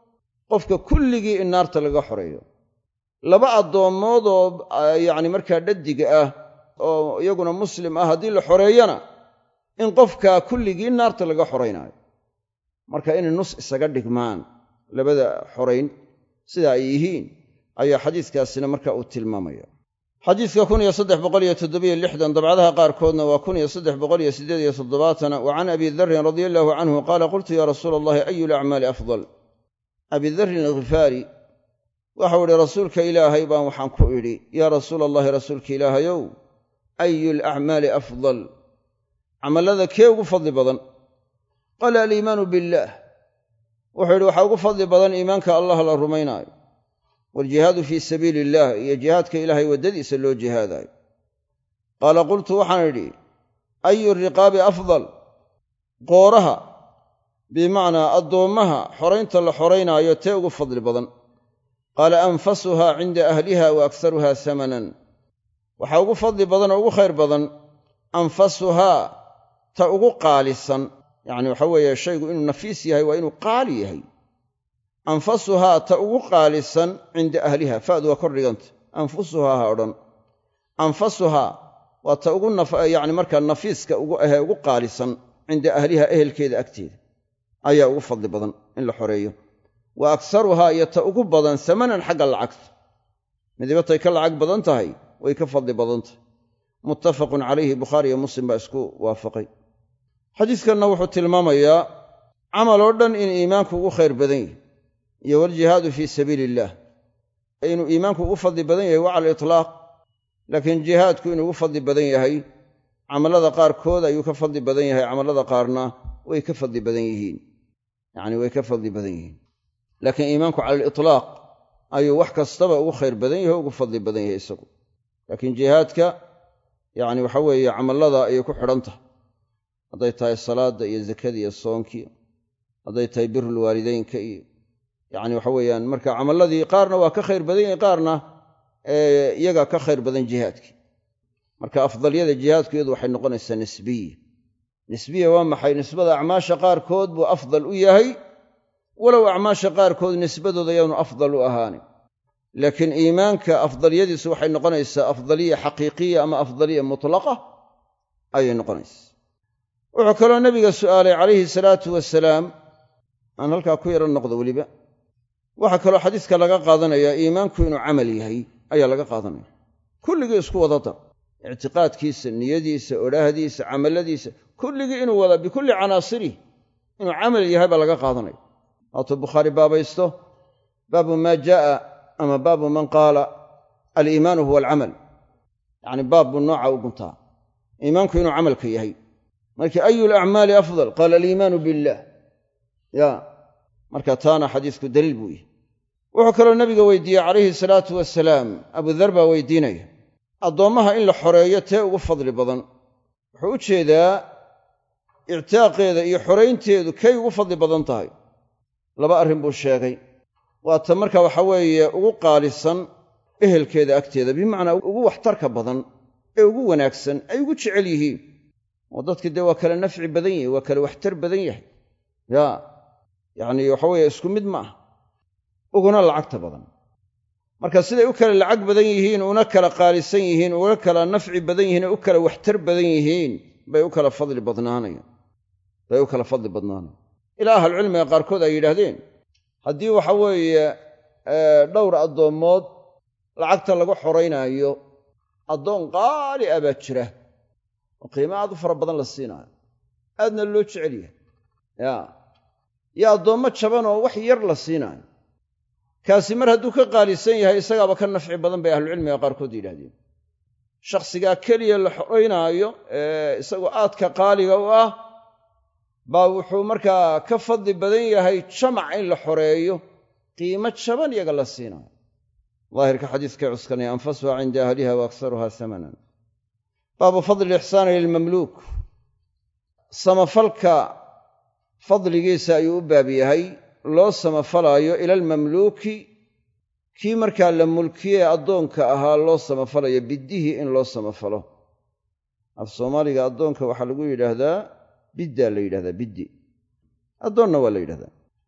S1: qofka kulligii in naarta laga xoreeyo. laba addoommood oo yacni markaa dhadiga ah oo iyaguna muslim ah haddii la xoreeyana in qofka kulligii naarta laga xoraynaayo. marka inay nus isaga dhigmaan labada xorayn sida ay yihiin ayaa xadiiskaasina marka uu tilmaamaya. xadiiska 1367 dabcadaha qaarkoodna waa 1387 wa can abi dharrin radiyallahu canhu qaala qultu ya rasuula allahi ayu lacmaali afdal. abi dharrin alghifaari waxau idhi rasuulka ilaahay baan waxaan ku idhi yaa rasuula allahi rasuulka ilaahayow ayu lacmaali afdal, camallada kee ugu fadli badan? qaala aliimaanu billaah, wuxuu yidhi waxaa ugu fadli badan iimaanka allah la rumaynaayo, waaljihaadu fii sabiili illaah, iyo jihaadka ilaahay waddadiisa loo jihaadaayo. qaala qultu waxaan idhi ayu riqaabi afdal, qooraha bimacnaa addoommaha xoraynta la xoraynaayo tee ugu fadli badan? qaala anfasuhaa cinda ahliha wa akharuhaa samanan, waxaa ugu fadli badan oo ugu khayr badan anfasuhaa, ta ugu qaalisan. yacni waxa weeye shaygu inuu nafiis yahay waa inuu qaali yahay. anfasuhaa ta ugu qaalisan cinda ahliha, fa'du waa kor dhiganta, anfusuhaa ha odhan. anfasuhaa waa ta ugu yacni markaa nafiiska ugu qaalisan cinda ahliha, ehelkeeda agteeda ayaa ugu fadli badan in la xoreeyo. wa aksaruhaa iyo ta ugu badan samanan xagga lacagta, midibatay ka lacag badan tahay way ka fadli badan tahay. muttafaqun calayhi, bukhaari iyo muslim baa isku waafaqay. xadiiskanna wuxuu tilmaamayaa camal oo dhan in iimaanku ugu khayr badan yahay, iyo waljihaadu fii sabiili illaah, inuu iimaanku ugu fadli badan yahay waa cala alitlaaq, laakiin jihaadku inuu ugu fadli badan yahay camallada qaarkood ayuu ka fadli badan yahay, camallada qaarna way ka fadli badan yihiin, yacni way ka fadli badan yihiin. laakiin iimaanku cala alitlaaq ayuu wax kastaba ugu khayr badan yahay o ugu fadli badan yahay isagu. laakiin jihaadka yacni waxa weeye camallada ayay ku xidhan tahay, hadday tahay salaadda iyo zakada iyo soonkii, hadday tahay birul waalideynka iyo yacni waxa weeyaan marka camalladii qaarna waa ka khayr badan yahay, qaarna iyaga ka khayr badan jihaadkii. marka afdalyada jihaadku iyadu waxay noqonaysaa nisbiya waa maxay? nisbada acmaasha qaarkood buu afdal u yahay, walow acmaasha qaarkood nisbadooda yaanu afdal u ahaanin. laakiin iimaanka afdalyadiisu waxay noqonaysaa afdaliya xaqiiqiya ama afdaliya mutlaqa ayay noqonaysaa. wuxuu kaloo nabiga su'aalay calayhi salaatu wasalaam, aan halkaa ku yaro noqdo weliba, waxaa kaloo xadiiska laga qaadanayaa iimaanku inuu camal yahay ayaa laga qaadanaya. kulligii isku wada dar, ictiqaadkiisa, niyadiisa, odhaahdiisa, camalladiisa, kulligii inuu wada bikulli canaasirih inuu camal yahay baa laga qaadanaya. waatuu bukhaari baabaysto baabu maa jaa'a ama baabu man qaala aliimaanu huwa alcamal, yacni baab buu nooca u guntaa, iimaanku inuu camalka yahay. markii ayu lacmaali afdal? qaala aliimaanu billaah. ya marka taana xadiisku daliil buu yahay. wuxuu kaloo nabiga weydiiyey calayhi salaatu wasalaam, abudar baa weydiinaya, addoommaha in la xoreeyo tee ugu fadli badan? wuxuu u jeedaa ictaaqeeda iyo xoraynteedu kay ugu fadli badan tahay? laba arrin buu sheegay. waa ta marka waxa weeye ugu qaalisan ehelkeeda agteeda, bimacnaa ugu waxtarka badan ee ugu wanaagsan ay ugu jecel yihiin. oo dadkii dee waa kala nafci badan yahay, waa kala waxtar badan yahay, ya yacni waxa weeye isku mid ma ah, uguna lacagta badan. marka siday u kala lacag badan yihiin, una kala qaalisan yihiin, una kala nafci badan yihiin, u kala waxtar badan yihiin bay u kala fadli badnaanayaan. ilaa ahlucilmiga qaarkood ay yidhaahdeen haddii waxa weeye dhowr addoommood lacagta lagu xoraynaayo, addoon qaali ah baa jira oo qiimo aad u fara badan la siinaayo, aadna loo jecel yahay, iyo addoommo jaban oo wax yar la siinaayo. kaasi mar hadduu ka qaalisan yahay, isagaaba ka nafci badan bay ahlucilmiga qaarkood yidhahdeen. shakhsigaa keliya la xoraynaayo isagoo aadka qaaliga u ah baa wuxuu markaa ka fadli badan yahay jamac in la xoreeyo, qiimo jaban iyaga la siinaayo. daahirka xadiiskay cuskanaya anfasuha cinda ahliha wa aksaruha samanan. baabu fadli ixsaani lilmamluuk, samafalka fadligiisa ayuu u baab yahay, loo samafalaayo ila almamluuki, kii markaa la mulkiyee addoonka ahaa loo samafalayo, bidihi in loo samafalo. af soomaaliga addoonka waxaa lagu yidhaahdaa biddaa la yidhahdaa, biddi. addoonna waa la yidhahdaa.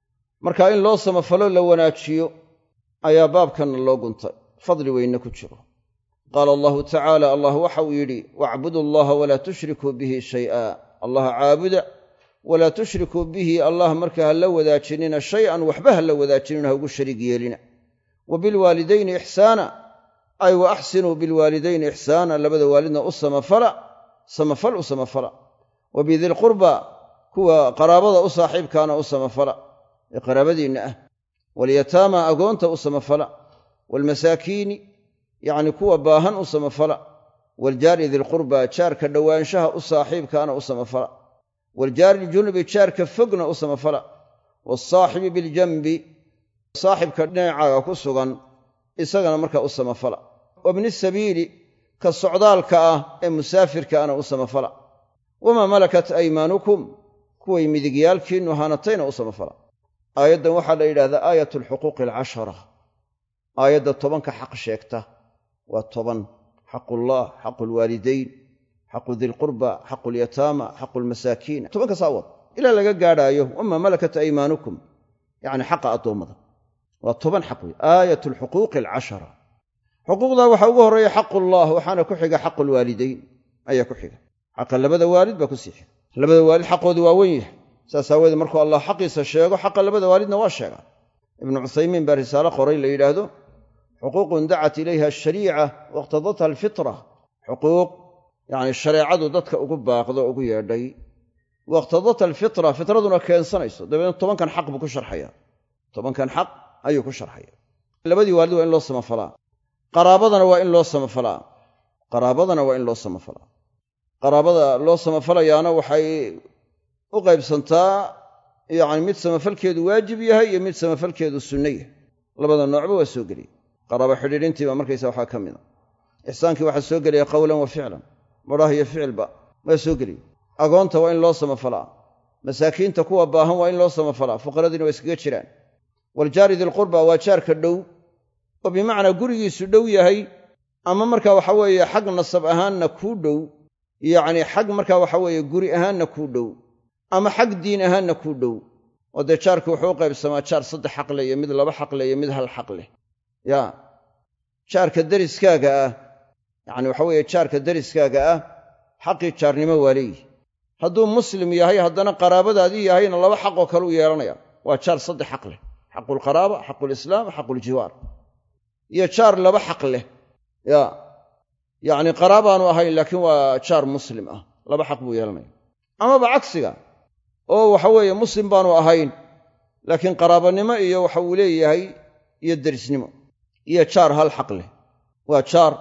S1: marka in loo samafalo la wanaajiyo ayaa baabkanna loo guntay fadli weyne ku jiro. qaala allahu tacaala, allah waxa uu yidhi, wacbudu allaha walaa tushrikuu bihi shay'a, allaha caabuda walaa tushrikuu bihi, allah markaa ha la wadaajinina shay-an, waxba ha la wadaajinina, ha ugu shariig yeelina. wa bilwaalidayni ixsaana, ay wa axsinuu bilwaalidayni ixsaana, labada waalidna u samafal u samafala. wa bidilqurba, kuwa qaraabada u saaxiibkaana u samafala ee qaraabadiinna ah. walyataama, agoonta u samafala. waalmasaakiini, yacni kuwa baahan u samafala. waaljaari dilqurba, jaarka dhowaanshaha u saaxiibkaana u samafala. waaljaari ljunubi, jaarka fogna u samafala. waalsaaxibi biljanbi, saaxibka dhinacaaga ku sugan isagana markaa u samafala. wabni sabiili, ka socdaalka ah ee musaafirkaana u samafala. wamaa malakat aymaanukum, kuway midigyaalkiinnu hanatayna u samafala. aayaddan waxaa la yidhahdaa aayatu alxuquuqi alcashara, aayadda 10ka xaq sheegta. waa 10: xaqullah, xaqu lwaalidayn, xaqu dilqurba, xaqu lyataama, xaqu lmasaakiin, 10ka saawad ilaa laga gaadhaayo wamaa malakat aymaanukum, yacni xaqa addoommada. waa 10 xaq wey, aayatu alxuquuqi alcashara. xuquuqdaa waxaa ugu horreeya xaqullah, waxaana ku xiga xaqu lwaalidayn ayaa ku xiga. xaqa labada waalid baa ku sii xiga. labada waalid xaqoodii waa weyn yahay, saas aawoodee markuu allah xaqiisa sheego, xaqa labada waalidna waa sheegaa. ibnu cuthaymiin baa risaalo qoray la yidhaahdo xuquuqun dacat ilayha ashariica waqtadatha alfitra, xuquuq yacni shareecadu dadka ugu baaqdo ugu yeedhay, waqtadatha alfitra, fitraduna keensanayso. dabeedna 10kan xaq buu ku sharxaya, 10kan xaq ayuu ku sharxaya. labadii waalid waa in loo samafalaa. qaraabadana waa in loo samafalaa. qaraabada loo samafalayaana waxay u qaybsantaa yacni mid samafalkeedu waajib yahay iyo mid samafalkeedu sunno yahay. labada noocba waa soo geliyey. qaraabo xidhiidhintiiba markaysa waxaa ka mid a. ixsaankii waxaa soo gelaya qowlan wa ficlan, madhaah iyo ficilba waa soo geliyey. agoonta waa in loo samafalaa. masaakiinta kuwa baahan waa in loo samafalaa, fuqaradiina waa iskaga jiraan. waaljaari dilqurba, waa jaarka dhow oo bimacnaa gurigiisu dhow yahay, ama markaa waxa weeye xag nasab ahaanna kuu dhow, yacni xag markaa waxa weeye guri ahaanna kuu dhow, ama xag diin ahaanna kuu dhow. oo dee jaarku wuxuu u qaybsamaa jaar 3 xaq leh iyo mid 2 xaq leh iyo mid 1 xaq leh. jaarka deriskaaga ah, yacni waxa weeye jaarka deriskaaga ah xaqii jaarnimo waa leeyihi. hadduu muslim yahay haddana qaraabadaadii yahayna 2 xaqoo kale u yeelanaya. waa jaar 3 xaq leh: xaqulqaraaba, xaqulislaam, xaquljiwaar. iyo jaar 2 xaq leh, yacni qaraabaanu ahayn laakiin waa jaar muslim ah, 2 xaq buu yeelanaya. amaba cagsiga, oo waxa weeye muslim baanu ahayn laakiin qaraabanimo iyo waxa uu leeyahay iyo derisnimo, iyo jaar 1 xaq leh. waa jaar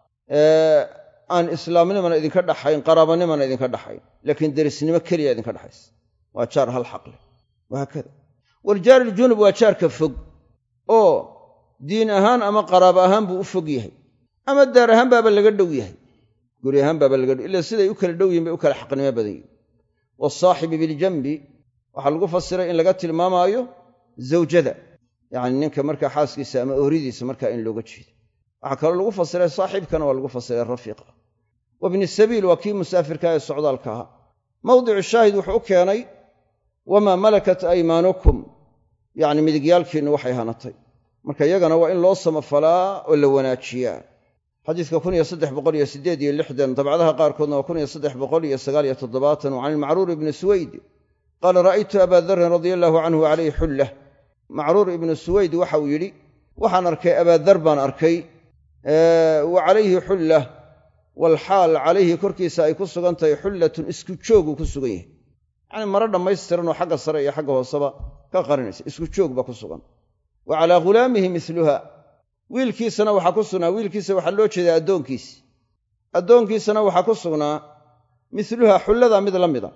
S1: aan islaamnimana idinka dhaxayn, qaraabanimana idinka dhaxayn, laakiin derisnimo keliya idinka dhaxaysa. waa jaar 1 xaq leh. wahaakada. waaljaari ljunub, waa jaarka fog oo diin ahaan ama qaraabo ahaan buu u fog yahay, ama daar ahaan baaba laga dhow yahay, guri ahaan baaba laga dhow, ilaa siday u kala dhow yihin bay u kala xaqnimo badan yihin. waalsaaxibi biljanbi, waxaa lagu fasiray in laga tilmaamaayo zawjada, yacni ninka markaa xaaskiisa ama ooridiisa markaa in looga jeedo. waxaa kaloo lagu fasiray saaxiibkana waa lagu fasiray rafiiqa. wabni sabiil, waa kii musaafirka ee socdaalka ahaa. mawdicu shaahid wuxuu u keenay wamaa malakat aymaanukum, yacni midigyaalkiinnu waxay hanatay. marka iyagana waa in loo samafalaa oo la wanaajiyaa. xadiiska 1368 dabcadaha qaarkoodna waa 1379. can ilmacruur ibni suwayd qaala ra'aytu abaa darin radia allaahu canhu calayhi xullah. macruur ibnu suwayd waxa uu yidhi, waxaan arkay abaadar baan arkay, wa calayhi xullah, walxaal calayhi korkiisa ay ku sugan tahay xullatun, isku jooguu ku sugan yahay. yacni maro dhammaystiran oo xagga sare iyo xagga hooseba ka qarinaysa, isku joog baa ku sugan. wa calaa ghulaamihi miluha, wiilkiisana waxaa ku sugnaa, wiilkiisa waxaa loo jeedaa addoonkiisana waxaa ku sugnaa miluha, xullada mid la mida.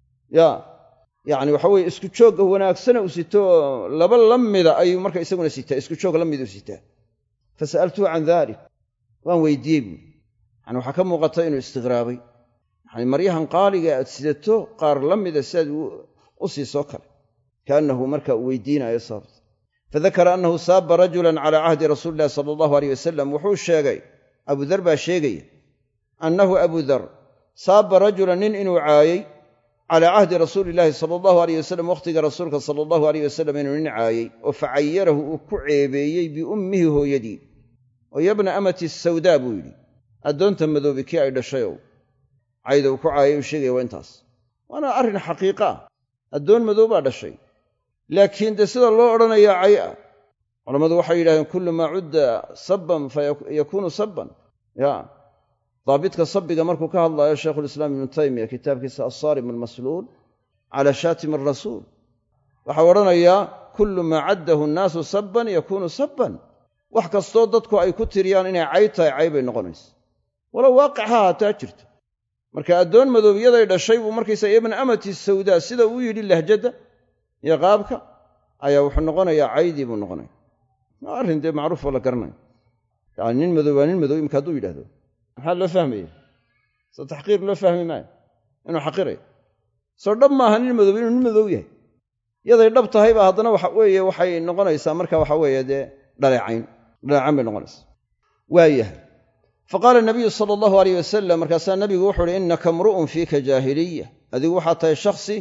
S1: yacni waxa weye isku joogga wanaagsana u sito, 2 la mida ayuu marka isaguna sitaa, isku joog la miduu sitaa. fasa'altuhu can dalik, waan weydiiyey buui. yani waxaa ka muuqata inuu istiqraabay. yani maryahan qaaliga aad sidato qaar la mida si aad u siisoo kale, kaannahu marka uu weydiinayo sababta. fadakara annahu saaba rajulan calaa cahdi rasuuli illahi sala allahu aleyh wasalam, wuxuu sheegay, abudar baa sheegaya, annahu abudar saaba rajulan, nin inuu caayey calaa cahdi rasuuli illaahi sala allahu alayh wasalam wakhtiga rasuulka sala allahu alayh wasalam inuu nin caayey oo facayarahu uu ku ceebeeyey biummihi hooyadii oo yabna amati sawdaa buu yidhi addoonta madoobi kii ay dhashayow cayda uu ku caayay uu sheegaya waa intaas waana arrin xaqiiqa ah addoon madoobaa dhashay laakiin dee sida loo odhanayaa cay ah culammadu waxay yidhahdeen kullu maa cudda sabban fa yakuunu sabban ya daabitka sabbiga markuu ka hadlaayo shaykhulislaam ibnu taymiya kitaabkiisa assaarim almasluul calaa shaatim arasuul waxau odhanayaa kullu maa caddahu nnaasu sabban yakuunu sabban wax kastoo dadku ay ku tiriyaan inay cay tahay cay bay noqonaysa walow waaqic ha haataa jirto marka addoon madoobiyaday dhashay buu markaysaa ibna amati sawdaa sida uu yidhi lahjadda iyo qaabka ayaa wuxuu noqonayaa caydii buu noqonaya waa arrin dee macruufoo la garanayo yani nin madow waa nin madow imika hadduu yidhahdo maxaa loo fahmaya soo taxqiir loo fahmi maayo inuu xaqirayo soo dhab maaha nin madow inuu nin madow yahay yaday dhab tahayba haddana waxa weeye waxay noqonaysaa marka waxa weeye dee dhaleecayn bay noqonaysaa waayahay faqaala nabiyu sala allahu alayh wasalam markaasaa nabigu wuxuu uhi innaka mru'un fiika jaahiliya adigu waxaa tahay shakhsi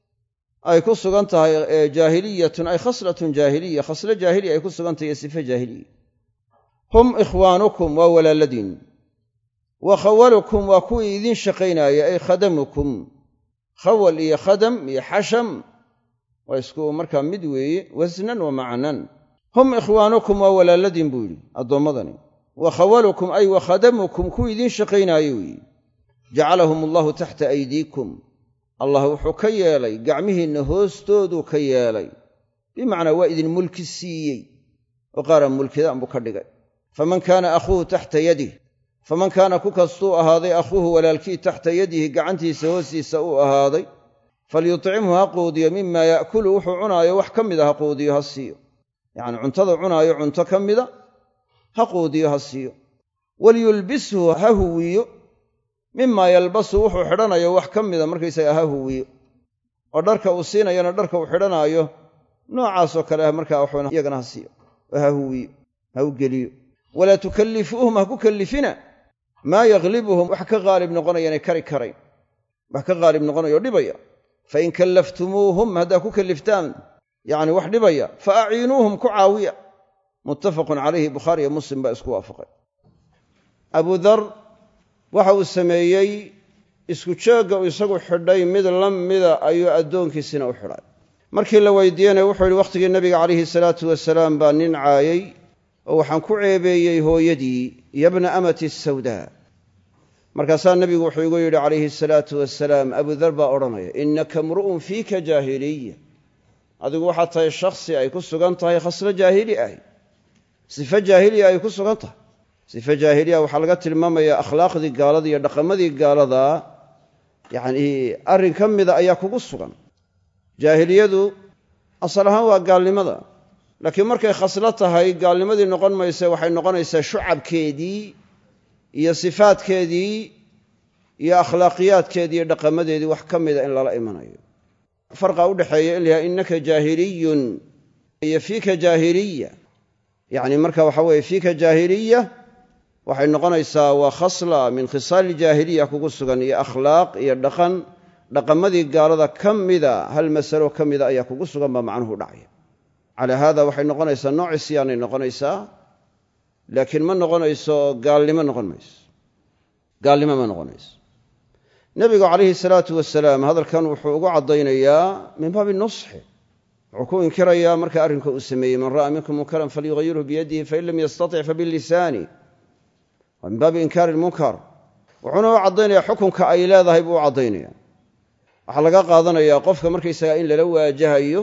S1: ay ku sugan tahay jaahiliyatun ay khaslatun jaahiliya khaslo jaahiliya ay ku sugan tahay sife jaahiliya hum ikhwaanukum waa walaaladiin wa khawalukum waa kuwii idiin shaqaynaaya ay khadamukum khawal iyo khadam iyo xasham waa isku markaa mid weeye wasnan wa macnan hum ikhwaanukum waa walaaladiin buu yidhi addoommadani wa khawalukum ay wa khadamukum kuwii idiin shaqaynaaye weeye jacalahum allahu taxta aydiikum allah wuxuu ka yeelay gacmihiinna hoostooduu ka yeelay bimacnaa waa idin mulki siiyey oo qaaraan mulkidaan buu ka dhigay faman kaana akhuuhu taxta yadih faman kaana ku kastuu ahaaday akhuuhu walaalkii taxta yadihi gacantiisa hoostiisa uu ahaaday falyuطcimhu ha quudiyo mimaa ya'kulu wuxuu cunaayo wax ka mida ha quudiyo ha siiyo yacni cuntada cunaayo cunto ka mida ha quudiyo ha siiyo walyulbishu ha huwiyo mimaa yalbasu wuxuu xidhanayo wax ka mida markaysaga ha huwiyo oo dharka uu siinayana dharka uu xidhanaayo noocaasoo kale markaa waxuna iyagana ha siiyo oo ha huwiyo ha u geliyo walaa tukallifuuhum ha ku kallifina maa yaglibuhum wax ka qaalib noqonaya inay kari karayn wax ka qaalib noqonayo dhibaya fain kallaftumuuhum haddaa ku kalliftaan yacni wax dhibaya fa aciinuuhum ku caawiya muttafaqun calayhi bukhaari iyo muslim baa isku waafaqay abu dar waxa uu sameeyey isku joogga uu isagu xidhay mid la mida ayuu addoonkiisina u xidhay markii la weydiiyena wuxuu yidhi wakhtigii nabiga calayhi salaatu wasalaam baa nin caayay oo waxaan ku ceebeeyey hooyadii yabna amati sawdaa markaasaa nabigu wuxuu igu yidhi calayhi salaatu wasalaam abudar baa odhanaya innaka mru'un fiika jaahiliya adigu waxaad tahay shakhsi ay ku sugan tahay khaslo jaahili ahi sifo jaahiliya ay ku sugan tahay sifo jaahiliya waxaa laga tilmaamayaa akhlaaqdii gaalada iyo dhaqamadii gaalada yacnii arrin ka mida ayaa kugu sugan jaahiliyadu asal ahaan waa gaalnimada laakiin markay khaslo tahay gaalnimadii noqon mayse waxay noqonaysaa shucabkeedii iyo sifaadkeedii iyo akhlaaqiyaadkeedii iyo dhaqamadeedii wax ka mida in lala imanayo farqa u dhexeeya in layahay innaka jaahiliyun iyo fiika jaahiliya yacni marka waxa weeye fiika jaahiliya waxay noqonaysaa waa khasla min khisaali jaahiliya kugu sugan iyo akhlaaq iyo dhaqamadii gaalada ka mida hal masalo ka mida ayaa kugu sugan baa macnuhu dhacaya calaa haada waxay noqonaysaa nooc isyaanay noqonaysaa laakiin ma noqonayso gaalnimo ma noqonayso nebigu calayhi salaatu wasalaam hadalkan wuxuu ugu caddaynayaa min baabi nusxi wuxuu ku inkirayaa marka arrinka uu sameeyey man ra'a minkum munkaran falyughayyirhu biyadihi fain lam yastatic fabilisaani waa min baabi inkaari lmunkar wuxuuna u caddaynayaa xukunka ay leedahay buu u caddaynaya waxaa laga qaadanayaa qofka markaysagaa in lala waajahayo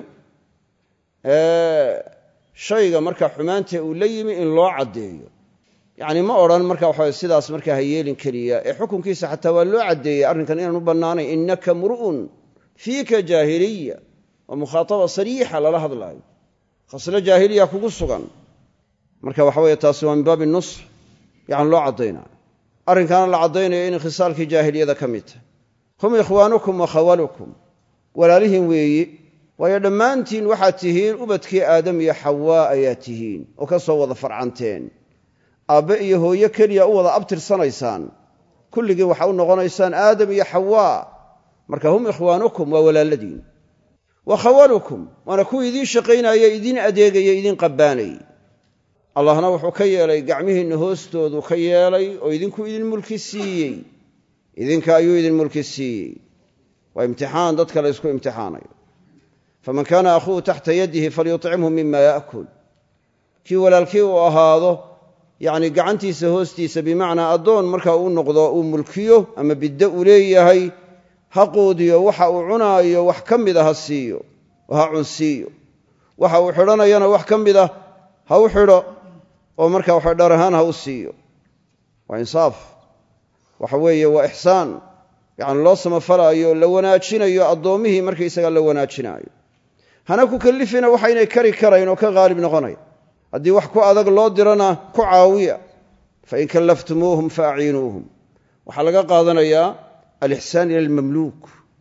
S1: shayga marka xumaanta uu la yimi in loo caddeeyo yacni ma odhan marka waxa sidaas markaa ha yeelin keliya ee xukunkiisa xataa waa loo caddeeyey arrinkan inaan u bannaanayn innaka mru'un fiika jaahiliya waa mukhaataba sariixa lala hadlaayo khaslo jaahiliya kugu sugan marka waxa weeye taasi waa min baabi nusx yacni loo caddaynaayo arrinkaana la caddaynayo in khisaalkii jaahiliyada ka mid tahay hum ikhwaanukum wa khawalukum walaalihiin weeye waayo dhammaantiin waxaad tihiin ubadkii aadam iyo xawaa ayaad tihiin oo ka soo wada farcanteen aabbe iyo hooyo keliya u wada abtirsanaysaan kulligii waxa u noqonaysaan aadam iyo xawaa marka hum ikhwaanukum waa walaaladiin wa khawalukum waana kuwii idiin shaqaynaya idiin adeegaya idiin qabbaanayay allahna wuxuu ka yeelay gacmihiinna hoostoodu ka yeelay oo idinku idin mulki siiyey idinka ayuu idin mulki siiyey waa imtixaan dadka la isku imtixaanayo faman kaana akhuuhu taxta yadihi falyuطcimhu mima yaأkul kii walaalkii uu ahaado yacni gacantiisa hoostiisa bimacnaa addoon marka uu noqdo uu mulkiyo ama biddo uu leeyahay ha quudiyo waxa uu cunaayo wax ka mida ha siiyo oo ha cunsiiyo waxa uu xidhanayana wax ka mida ha u xidho oo marka waxa dhar ahaan ha u siiyo waa insaaf waxa weeye waa ixsaan yacni loo samafalaayo la wanaajinayo addoommihii markaysaga la wanaajinaayo hana ku kallifina waxaynay kari karayn oo ka qaalib noqonay haddii wax ku adag loo dirana ku caawiya fain kallaftumuuhum faaciinuuhum waxaa laga qaadanayaa alixsaan ila almamluuk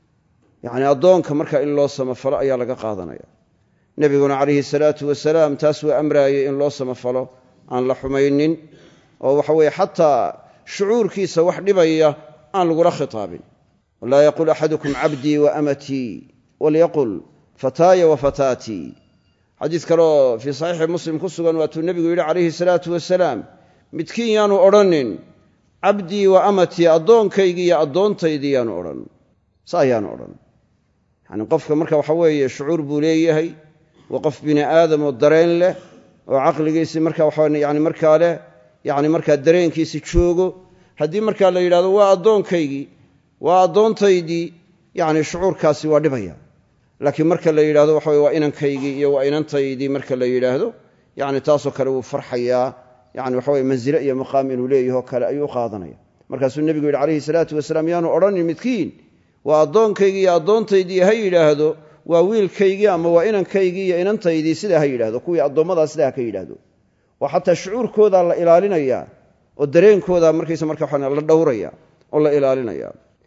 S1: yacni addoonka marka in loo samafalo ayaa laga qaadanaya nebiguna calayhi salaatu wasalaam taas waa amraayay in loo samafalo aan la xumaynin oo waxa weeye xataa shucuurkiisa wax dhibaya aan lagula khitaabin walaa yaqul axadukum cabdii wa amatii walyaqul fataaya wa fataatii xadiis kaleoo fii saxiixi muslim ku sugan waatuu nebigu yidhi calayhi salaatu wasalaam midkiin yaanu odhanin cabdii wa amatii addoonkaygii iyo addoontaydii yaanu odhan saa yaanu odhan yacni qofka marka waxa weeye shucuur buu leeyahay waa qof bini aadam oo dareen leh oo caqligiisii marka waxa yani markaa leh yacni markaa dareenkiisi joogo haddii markaa la yidhahdo waa addoonkaygii waa addoontaydii yacni shucuurkaasi waa dhibaya laakiin marka la yidhahdo waxa weye waa inankaygii iyo waa inantaydii marka la yidhaahdo yacni taasoo kale wuu farxayaa yani waxa weye manzile iyo maqaam inuu leeyahoo kale ayuu qaadanaya markaasuu nebigu yidhi calayhi salaatu wasalaam yaanu odhanin midkiin waa addoonkaygii iyo addoontaydii ha yidhaahdo waa wiilkaygii ama waa inankaygii iyo inantaydii sidaa ha yidhahdo kuwii addoommadaa sidaa ha ka yidhaahdo oo xataa shucuurkoodaa la ilaalinayaa oo dareenkoodaa markaysa marka waxa la dhowraya oo la ilaalinaya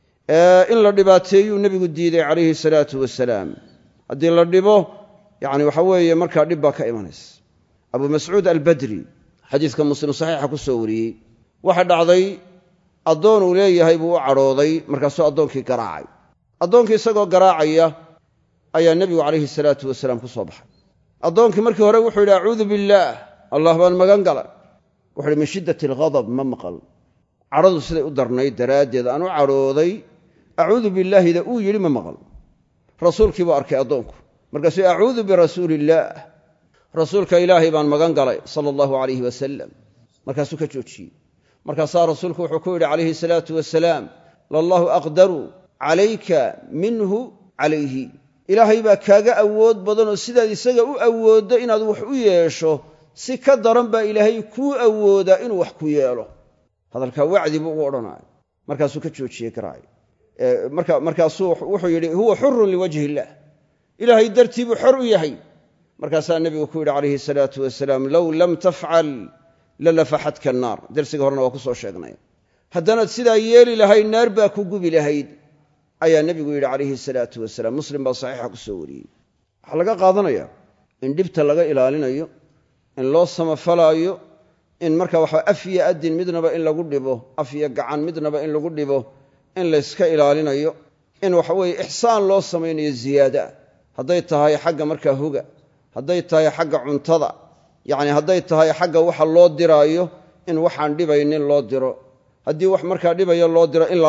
S1: in la dhibaateeyuu nebigu diiday calayhi salaatu wasalaam haddii la dhibo yani waxa weeye markaa dhib baa ka imanaysa abu mascuud albadri xadiiska muslim saxiixa ku soo wariyey waxa dhacday addoon uu leeyahay buu u cadhooday markaasuu addoonkii garaacay addoonkii isagoo garaacaya ayaa nebigu calayhi salaatu wasalaam ku soo baxay addoonkii markii hore wuxuu yidhi acuudu billaah allah baan magan galay wuxu uhi min shiddati alghadab ma maqal cadhadu siday u darnayd daraaddeed aan u cadhooday acuudu billaahida uu yidhi ma maqal rasuulkii buu arkay addoonku markaasuu acuudu birasuuliillaah rasuulka ilaahay baan magan galay sala allahu calayhi wasalam markaasuu ka joojiyey markaasaa rasuulku wuxuu ku yidhi calayhi salaatu wasalaam lallahu aqdaru calayka minhu calayhi ilaahay baa kaaga awood badan oo sidaad isaga u awooddo inaad wax u yeesho si ka daran baa ilaahay kuu awoodaa inuu wax ku yeelo hadalkaa wacdi buu ugu odhanaya markaasuu ka joojiyey garaacay markaasuu wuxuu yidhi huwa xurun liwajhi illaah ilaahay dartii buu xor u yahay markaasaa nebigu ku yidhi calayhi salaatu wasalaam low lam tafcal lalafaxadka annaar dersiga horena waa ku soo sheegnay haddanaad sidaa yeeli lahayd naar baa ku gubi lahayd ayaa nebigu yidhi calayhi salaatu wasalaam muslim baa saxiixa ku soo wariyey waxaa laga qaadanaya in dhibta laga ilaalinayo in loo samafalaayo in marka waxa af iyo adin midnaba in lagu dhibo af iyo gacan midnaba in lagu dhibo in layska ilaalinayo in waxa weeye ixsaan loo samaynayo ziyaada hadday tahay xagga markaa hoga hadday tahay xagga cuntada yacni hadday tahay xagga waxa loo diraayo in waxaan dhibaynin loo diro haddii wax markaa dhibayo loo diro in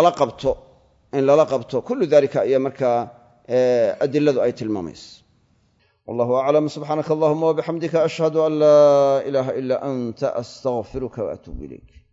S1: lala qabto kullu dalika ayaa markaa adiladu ay tilmaamayso wallahu aclam subxaanaka allahuma wabixamdika ashhadu an laa ilaaha ilaa anta astaghfiruka waatuubu ilayk